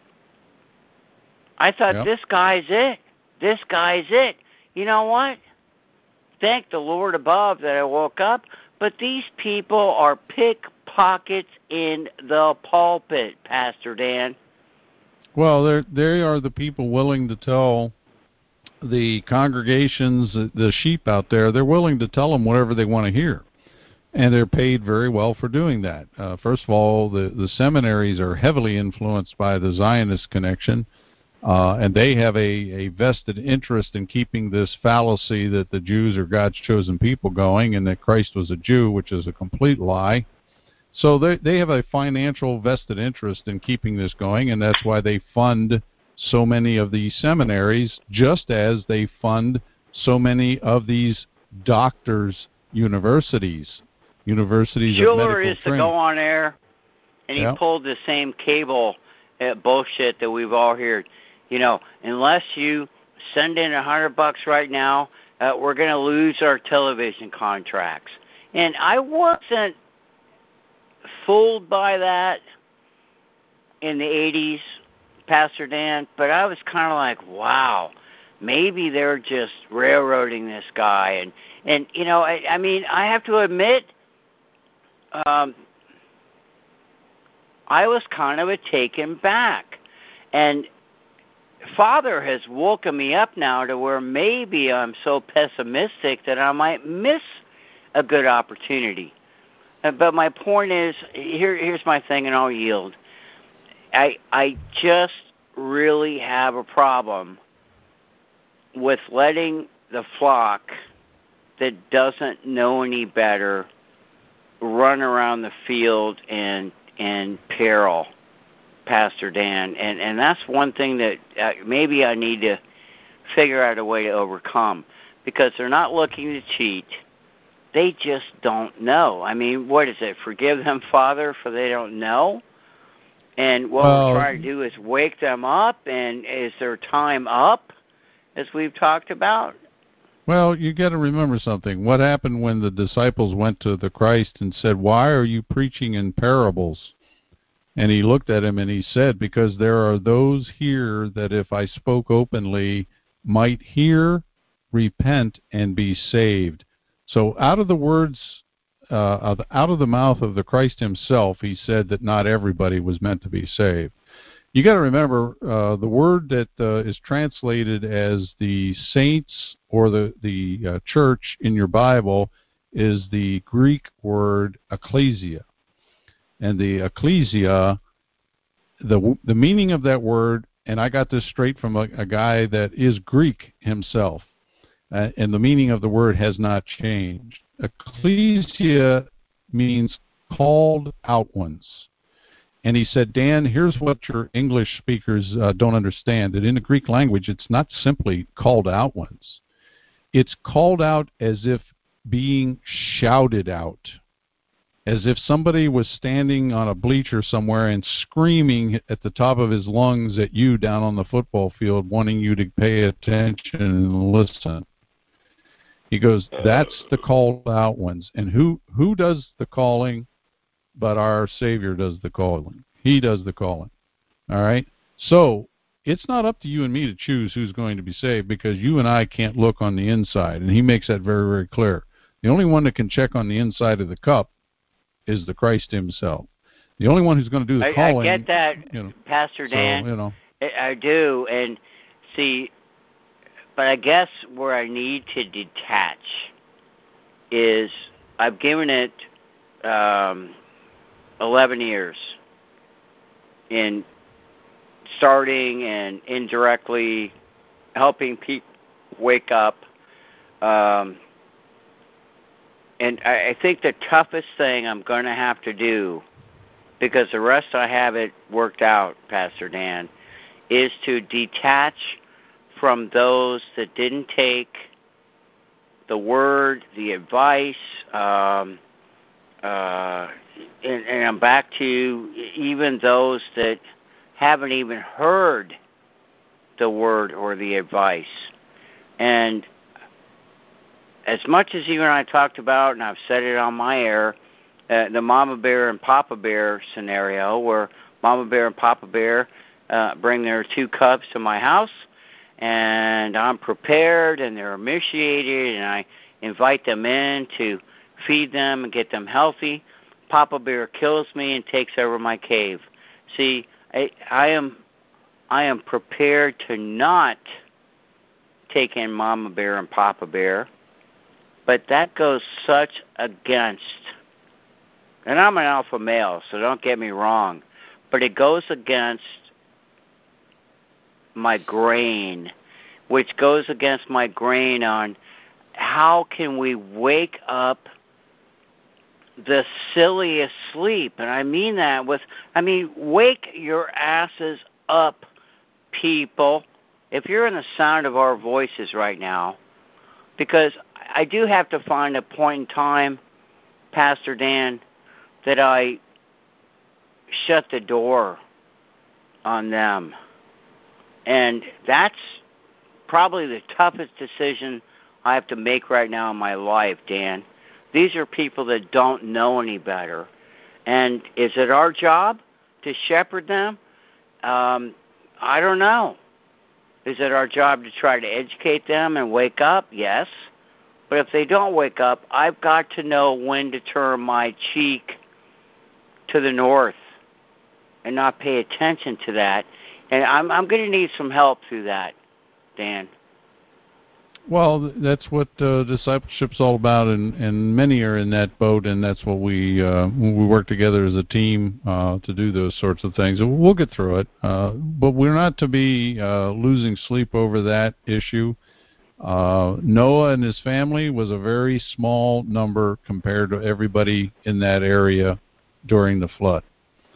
I thought, Yep. this guy's it. This guy's it. You know what? Thank the Lord above that I woke up, but these people are pickpockets in the pulpit, Pastor Dan. Well, they are the people willing to tell the congregations, the sheep out there, they're willing to tell them whatever they want to hear. And they're paid very well for doing that. First of all, the seminaries are heavily influenced by the Zionist connection, and they have a vested interest in keeping this fallacy that the Jews are God's chosen people going and that Christ was a Jew, which is a complete lie. So they have a financial vested interest in keeping this going, and that's why they fund so many of these seminaries, just as they fund so many of these doctors' universities of medical Schuller used training. to go on air, and he Yeah. pulled the same cable bullshit that we've all heard. You know, unless you send in $100 right now, we're going to lose our television contracts. And I wasn't fooled by that in the 80s, Pastor Dan, but I was kind of like, wow, maybe they're just railroading this guy. And you know, I mean, I have to admit, I was kind of taken back. And Father has woken me up now to where maybe I'm so pessimistic that I might miss a good opportunity. But my point is, here's my thing, and I'll yield. I just really have a problem with letting the flock that doesn't know any better run around the field in peril, Pastor Dan. And that's one thing that maybe I need to figure out a way to overcome, because they're not looking to cheat. They just don't know. I mean, what is it? Forgive them, Father, for they don't know? And what we're trying to do is wake them up, and is their time up, as we've talked about? Well, you got to remember something. What happened when the disciples went to the Christ and said, "Why are you preaching in parables?" And he looked at him and he said, "Because there are those here that if I spoke openly might hear, repent, and be saved." So out of the words, out of the mouth of the Christ himself, he said that not everybody was meant to be saved. You got to remember, the word that is translated as the saints or the church in your Bible is the Greek word ecclesia. And the ecclesia, the meaning of that word, and I got this straight from a guy that is Greek himself, and the meaning of the word has not changed. Ecclesia means called out ones. And he said, Dan, here's what your English speakers don't understand, that in the Greek language, it's not simply called out ones. It's called out as if being shouted out, as if somebody was standing on a bleacher somewhere and screaming at the top of his lungs at you down on the football field, wanting you to pay attention and listen. He goes, that's the called out ones. And who does the calling? But our Savior does the calling. He does the calling. All right? So it's not up to you and me to choose who's going to be saved, because you and I can't look on the inside, and he makes that very, very clear. The only one that can check on the inside of the cup is the Christ himself. The only one who's going to do the calling. I get that, Pastor Dan. So, I do. And see, but I guess where I need to detach is I've given it 11 years in starting and indirectly helping people wake up. And I think the toughest thing I'm going to have to do, because the rest I have it worked out, Pastor Dan, is to detach from those that didn't take the word, the advice, and I'm back to even those that haven't even heard the word or the advice. And as much as you and I talked about, and I've said it on my air, the Mama Bear and Papa Bear scenario, where Mama Bear and Papa Bear bring their 2 cubs to my house, and I'm prepared, and they're emaciated, and I invite them in to feed them and get them healthy. Papa Bear kills me and takes over my cave. See, I am prepared to not take in Mama Bear and Papa Bear, but that goes such against, and I'm an alpha male, so don't get me wrong, but it goes against my grain, which goes against my grain on how can we wake up the silliest sleep. And I mean that wake your asses up, people, if you're in the sound of our voices right now, because I do have to find a point in time, Pastor Dan, that I shut the door on them. And that's probably the toughest decision I have to make right now in my life, Dan. These are people that don't know any better. And is it our job to shepherd them? I don't know. Is it our job to try to educate them and wake up? Yes. But if they don't wake up, I've got to know when to turn my cheek to the north and not pay attention to that. And I'm going to need some help through that, Dan. Well, that's what discipleship's all about, and many are in that boat, and that's what we work together as a team to do those sorts of things. And we'll get through it, but we're not to be losing sleep over that issue. Noah and his family was a very small number compared to everybody in that area during the flood.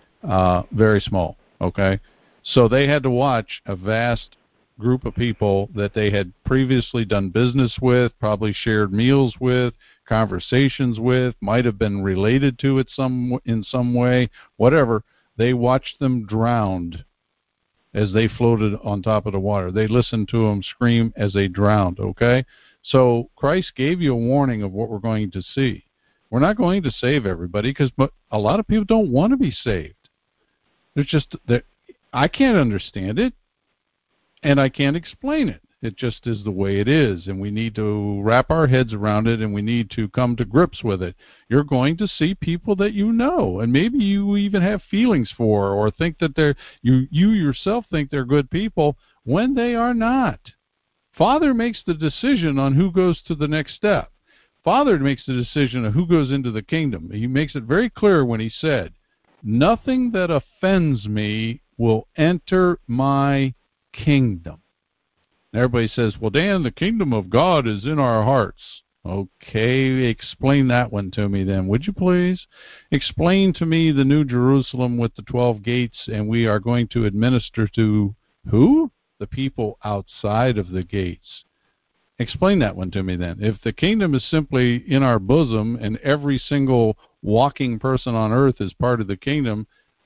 Very small, okay? So they had to watch a vast group of people that they had previously done business with, probably shared meals with, conversations with, might have been related to it in some way, whatever. They watched them drowned as they floated on top of the water. They listened to them scream as they drowned, okay? So Christ gave you a warning of what we're going to see. We're not going to save everybody because a lot of people don't want to be saved. It's just that I can't understand it. And I can't explain it. It just is the way it is, and we need to wrap our heads around it, and we need to come to grips with it. You're going to see people that you know, and maybe you even have feelings for, or think that you yourself think they're good people when they are not. Father makes the decision on who goes to the next step. Father makes the decision of who goes into the kingdom. He makes it very clear when he said, "Nothing that offends me will enter my kingdom." Everybody says, well, Dan, the kingdom of God is in our hearts. Okay, explain that one to me then, would you please? Explain to me the New Jerusalem with the 12 gates, and we are going to administer to who? The people outside of the gates. Explain that one to me then. If the kingdom is simply in our bosom and every single walking person on earth is part of the kingdom,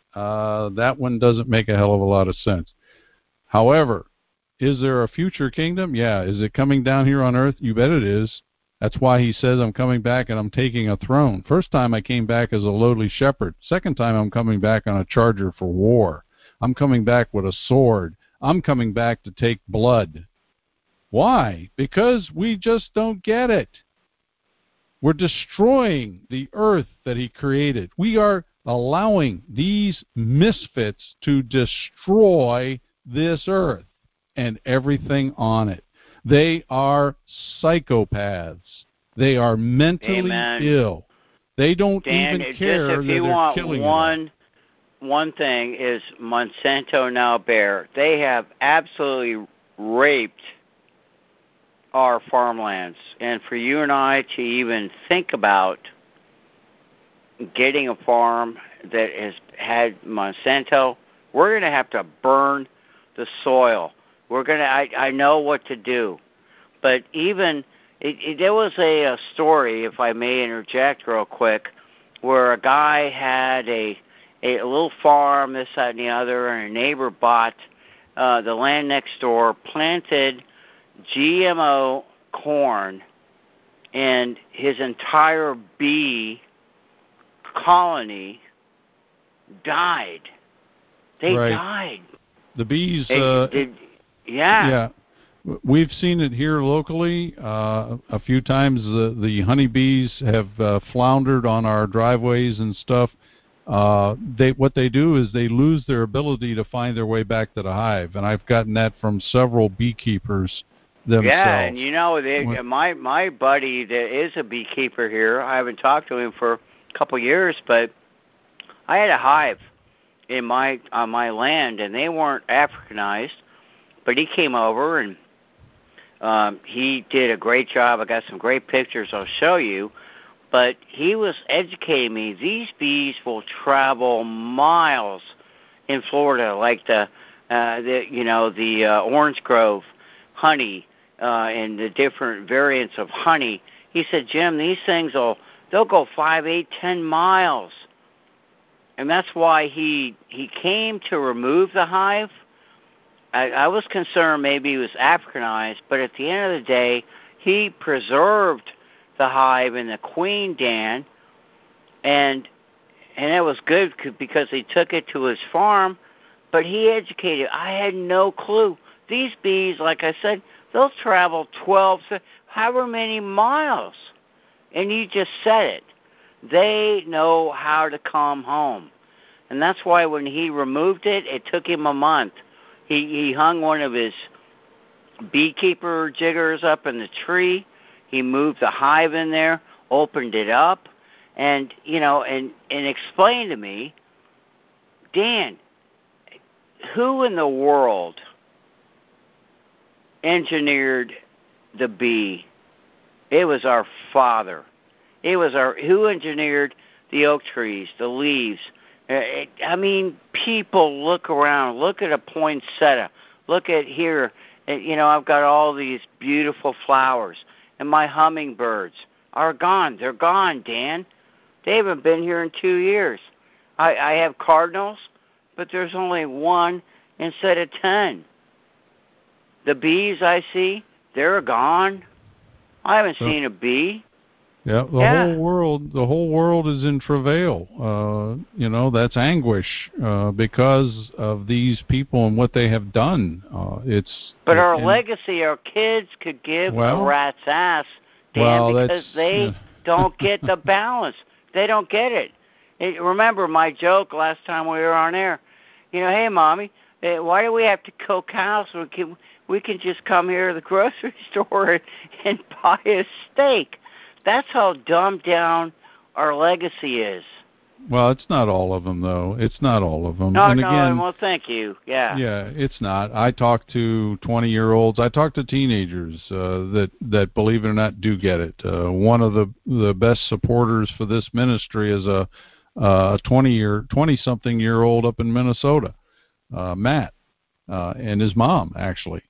that one doesn't make a hell of a lot of sense. However, is there a future kingdom? Yeah. Is it coming down here on earth? You bet it is. That's why he says, I'm coming back and I'm taking a throne. First time I came back as a lowly shepherd. Second time I'm coming back on a charger for war. I'm coming back with a sword. I'm coming back to take blood. Why? Because we just don't get it. We're destroying the earth that he created. We are allowing these misfits to destroy this earth and everything on it. They are psychopaths. They are mentally Amen. ill. They don't Dan, even care if that you they're want killing one thing is Monsanto now Bayer. They have absolutely raped our farmlands. And for you and I to even think about getting a farm that has had Monsanto, we're going to have to burn the soil. I know what to do. But even There was a story, if I may interject real quick, where a guy had a little farm, this, that, and the other, and a neighbor bought the land next door, planted GMO corn, and his entire bee colony died. They died. The bees. Yeah. We've seen it here locally. A few times the honeybees have floundered on our driveways and stuff. What they do is they lose their ability to find their way back to the hive, and I've gotten that from several beekeepers themselves. Yeah, and you know, my buddy that is a beekeeper here, I haven't talked to him for a couple years, but I had a hive on my land, and they weren't Africanized, but he came over and he did a great job. I got some great pictures I'll show you. But he was educating me. These bees will travel miles in Florida, like the orange grove honey and the different variants of honey. He said, Jim, these things they'll go 5, 8, 10 miles. And that's why he came to remove the hive. I was concerned maybe he was Africanized, but at the end of the day, he preserved the hive and the queen, Dan, and it was good because he took it to his farm, but he educated. I had no clue. These bees, like I said, they'll travel 12, however many miles, and you just said it. They know how to come home, and that's why when he removed it, it took him a month. He hung one of his beekeeper jiggers up in the tree. He moved the hive in there, opened it up, and explained to me, Dan, who in the world engineered the bee? It was our Father. Who engineered the oak trees, the leaves? People look around. Look at a poinsettia. Look at here. I've got all these beautiful flowers. And my hummingbirds are gone. They're gone, Dan. They haven't been here in 2 years. I have cardinals, but there's only one instead of 10. The bees I see, they're gone. I haven't seen a bee. Yeah, the whole world is in travail. That's anguish because of these people and what they have done. Our legacy, our kids could give a rat's ass, Dan, because they don't get the balance. They don't get it. Remember my joke last time we were on air. Hey, Mommy, why do we have to kill cows? We can just come here to the grocery store and buy a steak. That's how dumbed down our legacy is. Well, it's not all of them, though. It's not all of them. Well, thank you. Yeah. Yeah, it's not. I talk to 20-year-olds. I talk to teenagers that, believe it or not, do get it. One of the best supporters for this ministry is a 20-something-year-old up in Minnesota, Matt, and his mom, actually.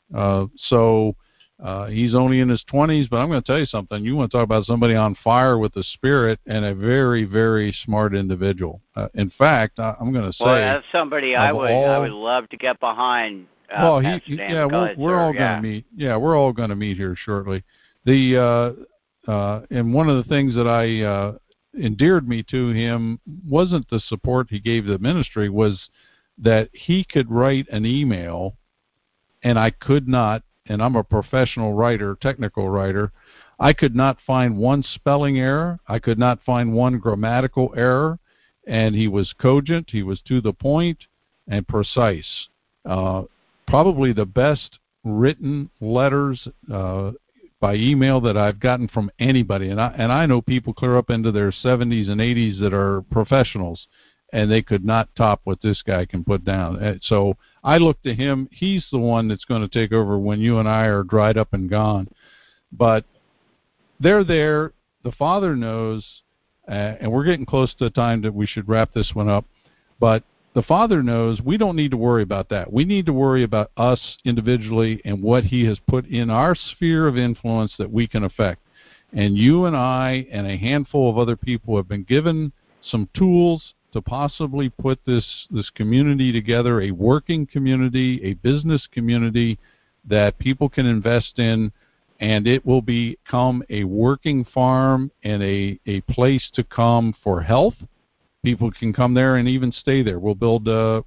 He's only in his 20s, but I'm going to tell you something. You want to talk about somebody on fire with the spirit and a very, very smart individual. In fact, I'm going to say, that's somebody I would love to get behind. We're all going to meet. Yeah, we're all going to meet here shortly. And one of the things that endeared me to him wasn't the support he gave the ministry, was that he could write an email, and I could not. And I'm a professional writer, technical writer. I could not find one spelling error. I could not find one grammatical error. And he was cogent. He was to the point and precise. Probably the best written letters by email that I've gotten from anybody. And I know people clear up into their 70s and 80s that are professionals, and they could not top what this guy can put down. So I look to him. He's the one that's going to take over when you and I are dried up and gone. But they're there. The Father knows, and we're getting close to the time that we should wrap this one up. But the Father knows we don't need to worry about that. We need to worry about us individually and what He has put in our sphere of influence that we can affect. And you and I and a handful of other people have been given some tools to possibly put this community together, a working community, a business community that people can invest in, and it will become a working farm and a place to come for health. People can come there and even stay there. We'll build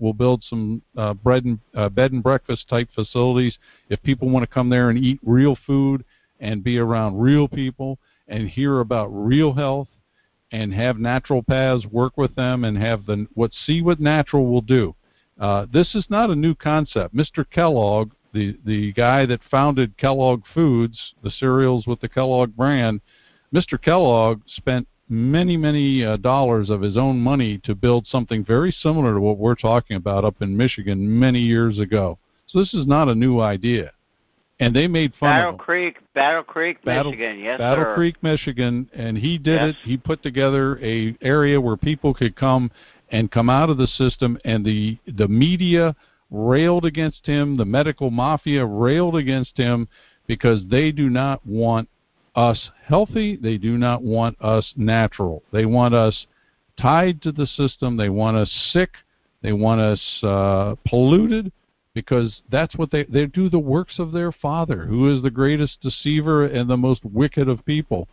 some bed and breakfast type facilities. If people want to come there and eat real food and be around real people and hear about real health and have natural paths, work with them, and have see what natural will do. This is not a new concept. Mr. Kellogg, the guy that founded Kellogg Foods, the cereals with the Kellogg brand, Mr. Kellogg spent many dollars of his own money to build something very similar to what we're talking about up in Michigan many years ago. So this is not a new idea. And they made fun of him. Battle Creek, Michigan, yes, Battle sir. Creek, Michigan, and he did it. He put together a area where people could come out of the system, and the media railed against him, the medical mafia railed against him, because they do not want us healthy. They do not want us natural. They want us tied to the system. They want us sick. They want us polluted, because that's what they do, the works of their father, who is the greatest deceiver and the most wicked of people,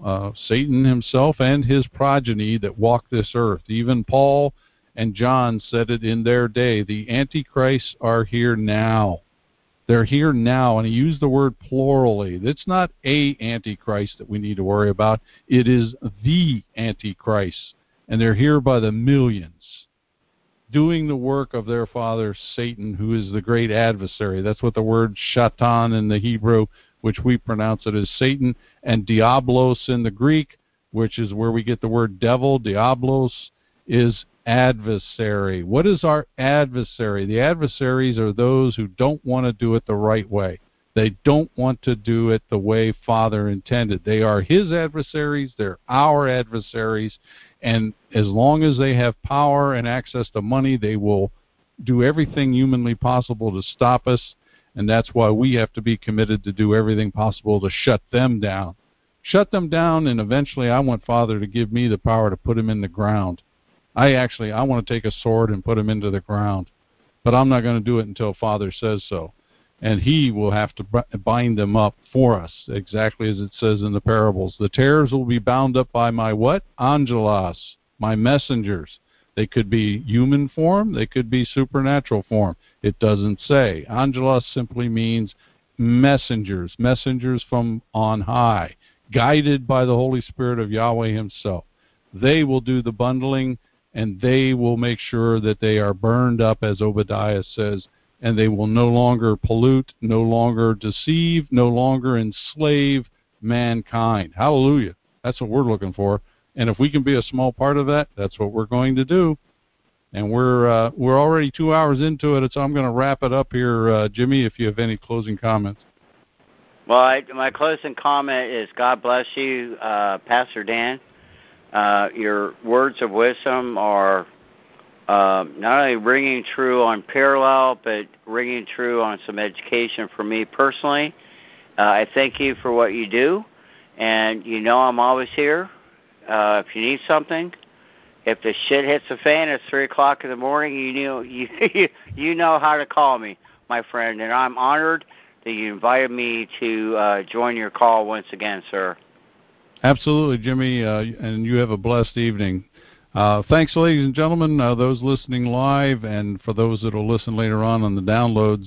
Satan himself and his progeny that walk this earth. Even Paul and John said it in their day. The Antichrists are here now. They're here now, and he used the word plurally. It's not a Antichrist that we need to worry about. It is the Antichrist, and they're here by the millions, doing the work of their father Satan, who is the great adversary. That's what the word Shatan in the Hebrew, which we pronounce it as Satan, and Diablos in the Greek, which is where we get the word devil. Diablos is adversary. What is our adversary? The adversaries are those who don't want to do it the right way. They don't want to do it the way Father intended. They are his adversaries. They're our adversaries. And as long as they have power and access to money, they will do everything humanly possible to stop us. And that's why we have to be committed to do everything possible to shut them down. Shut them down, and eventually I want Father to give me the power to put him in the ground. I want to take a sword and put him into the ground. But I'm not going to do it until Father says so. And he will have to bind them up for us, exactly as it says in the parables. The tares will be bound up by my what? Angelos, my messengers. They could be human form. They could be supernatural form. It doesn't say. Angelos simply means messengers, messengers from on high, guided by the Holy Spirit of Yahweh himself. They will do the bundling, and they will make sure that they are burned up, as Obadiah says, and they will no longer pollute, no longer deceive, no longer enslave mankind. Hallelujah. That's what we're looking for. And if we can be a small part of that, that's what we're going to do. And we're already 2 hours into it, so I'm going to wrap it up here. Jimmy, if you have any closing comments. Well, my closing comment is God bless you, Pastor Dan. Your words of wisdom are not only ringing true on parallel, but ringing true on some education for me personally. I thank you for what you do, and you know I'm always here. If you need something, if the shit hits the fan at 3 o'clock in the morning, you know how to call me, my friend, and I'm honored that you invited me to join your call once again, sir. Absolutely, Jimmy, and you have a blessed evening. Thanks, ladies and gentlemen, those listening live, and for those that will listen later on the downloads.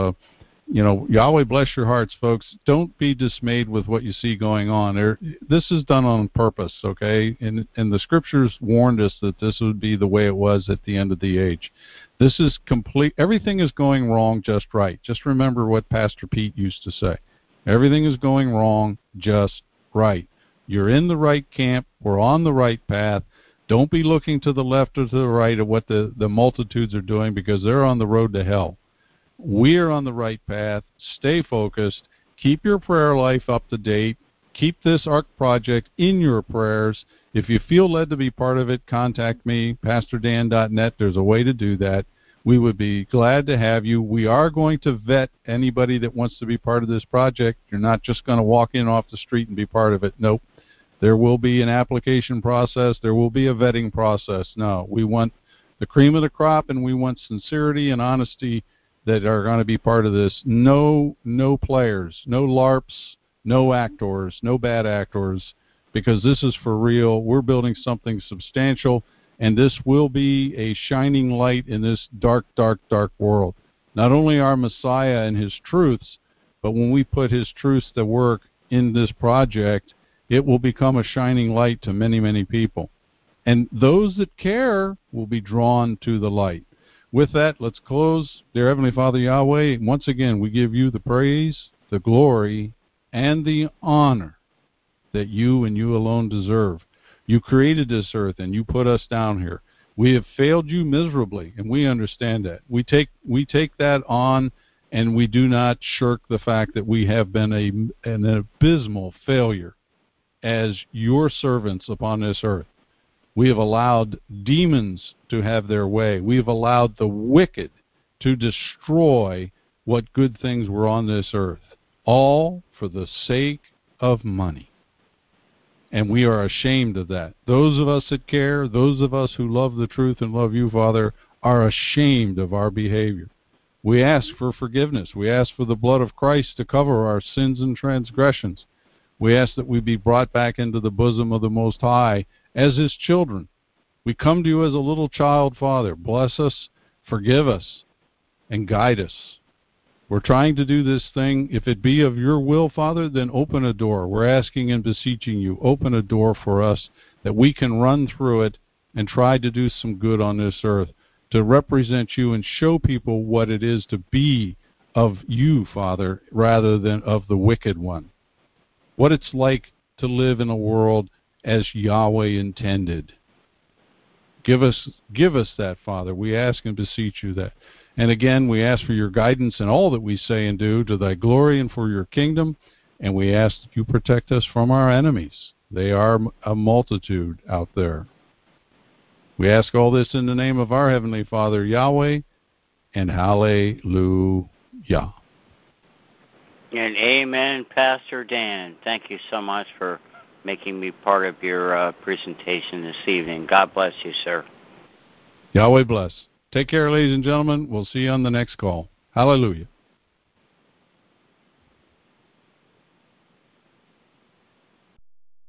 Yahweh bless your hearts, folks. Don't be dismayed with what you see going on. This is done on purpose, okay? And the Scriptures warned us that this would be the way it was at the end of the age. This is complete. Everything is going wrong just right. Just remember what Pastor Pete used to say. Everything is going wrong just right. You're in the right camp. We're on the right path. Don't be looking to the left or to the right of what the multitudes are doing, because they're on the road to hell. We're on the right path. Stay focused. Keep your prayer life up to date. Keep this ARC project in your prayers. If you feel led to be part of it, contact me, pastordan.net. There's a way to do that. We would be glad to have you. We are going to vet anybody that wants to be part of this project. You're not just going to walk in off the street and be part of it. Nope. There will be an application process. There will be a vetting process. No, we want the cream of the crop, and we want sincerity and honesty that are going to be part of this. No players, no LARPs, no actors, no bad actors, because this is for real. We're building something substantial, and this will be a shining light in this dark, dark, dark world. Not only our Messiah and his truths, but when we put his truths to work in this project, it will become a shining light to many, many people. And those that care will be drawn to the light. With that, let's close. Dear Heavenly Father Yahweh, once again, we give you the praise, the glory, and the honor that you and you alone deserve. You created this earth, and you put us down here. We have failed you miserably, and we understand that. We take that on, and we do not shirk the fact that we have been an abysmal failure as your servants upon this earth. We have allowed demons to have their way. We have allowed the wicked to destroy what good things were on this earth, all for the sake of money. And we are ashamed of that. Those of us that care, those of us who love the truth and love you, Father, are ashamed of our behavior. We ask for forgiveness. We ask for the blood of Christ to cover our sins and transgressions. We ask that we be brought back into the bosom of the Most High as his children. We come to you as a little child, Father. Bless us, forgive us, and guide us. We're trying to do this thing. If it be of your will, Father, then open a door. We're asking and beseeching you, open a door for us that we can run through it and try to do some good on this earth, to represent you and show people what it is to be of you, Father, rather than of the wicked one. What it's like to live in a world as Yahweh intended. Give us that, Father. We ask and beseech you that. And again, we ask for your guidance in all that we say and do, to thy glory and for your kingdom. And we ask that you protect us from our enemies. They are a multitude out there. We ask all this in the name of our Heavenly Father, Yahweh, and hallelujah. And amen, Pastor Dan. Thank you so much for making me part of your presentation this evening. God bless you, sir. Yahweh bless. Take care, ladies and gentlemen. We'll see you on the next call. Hallelujah.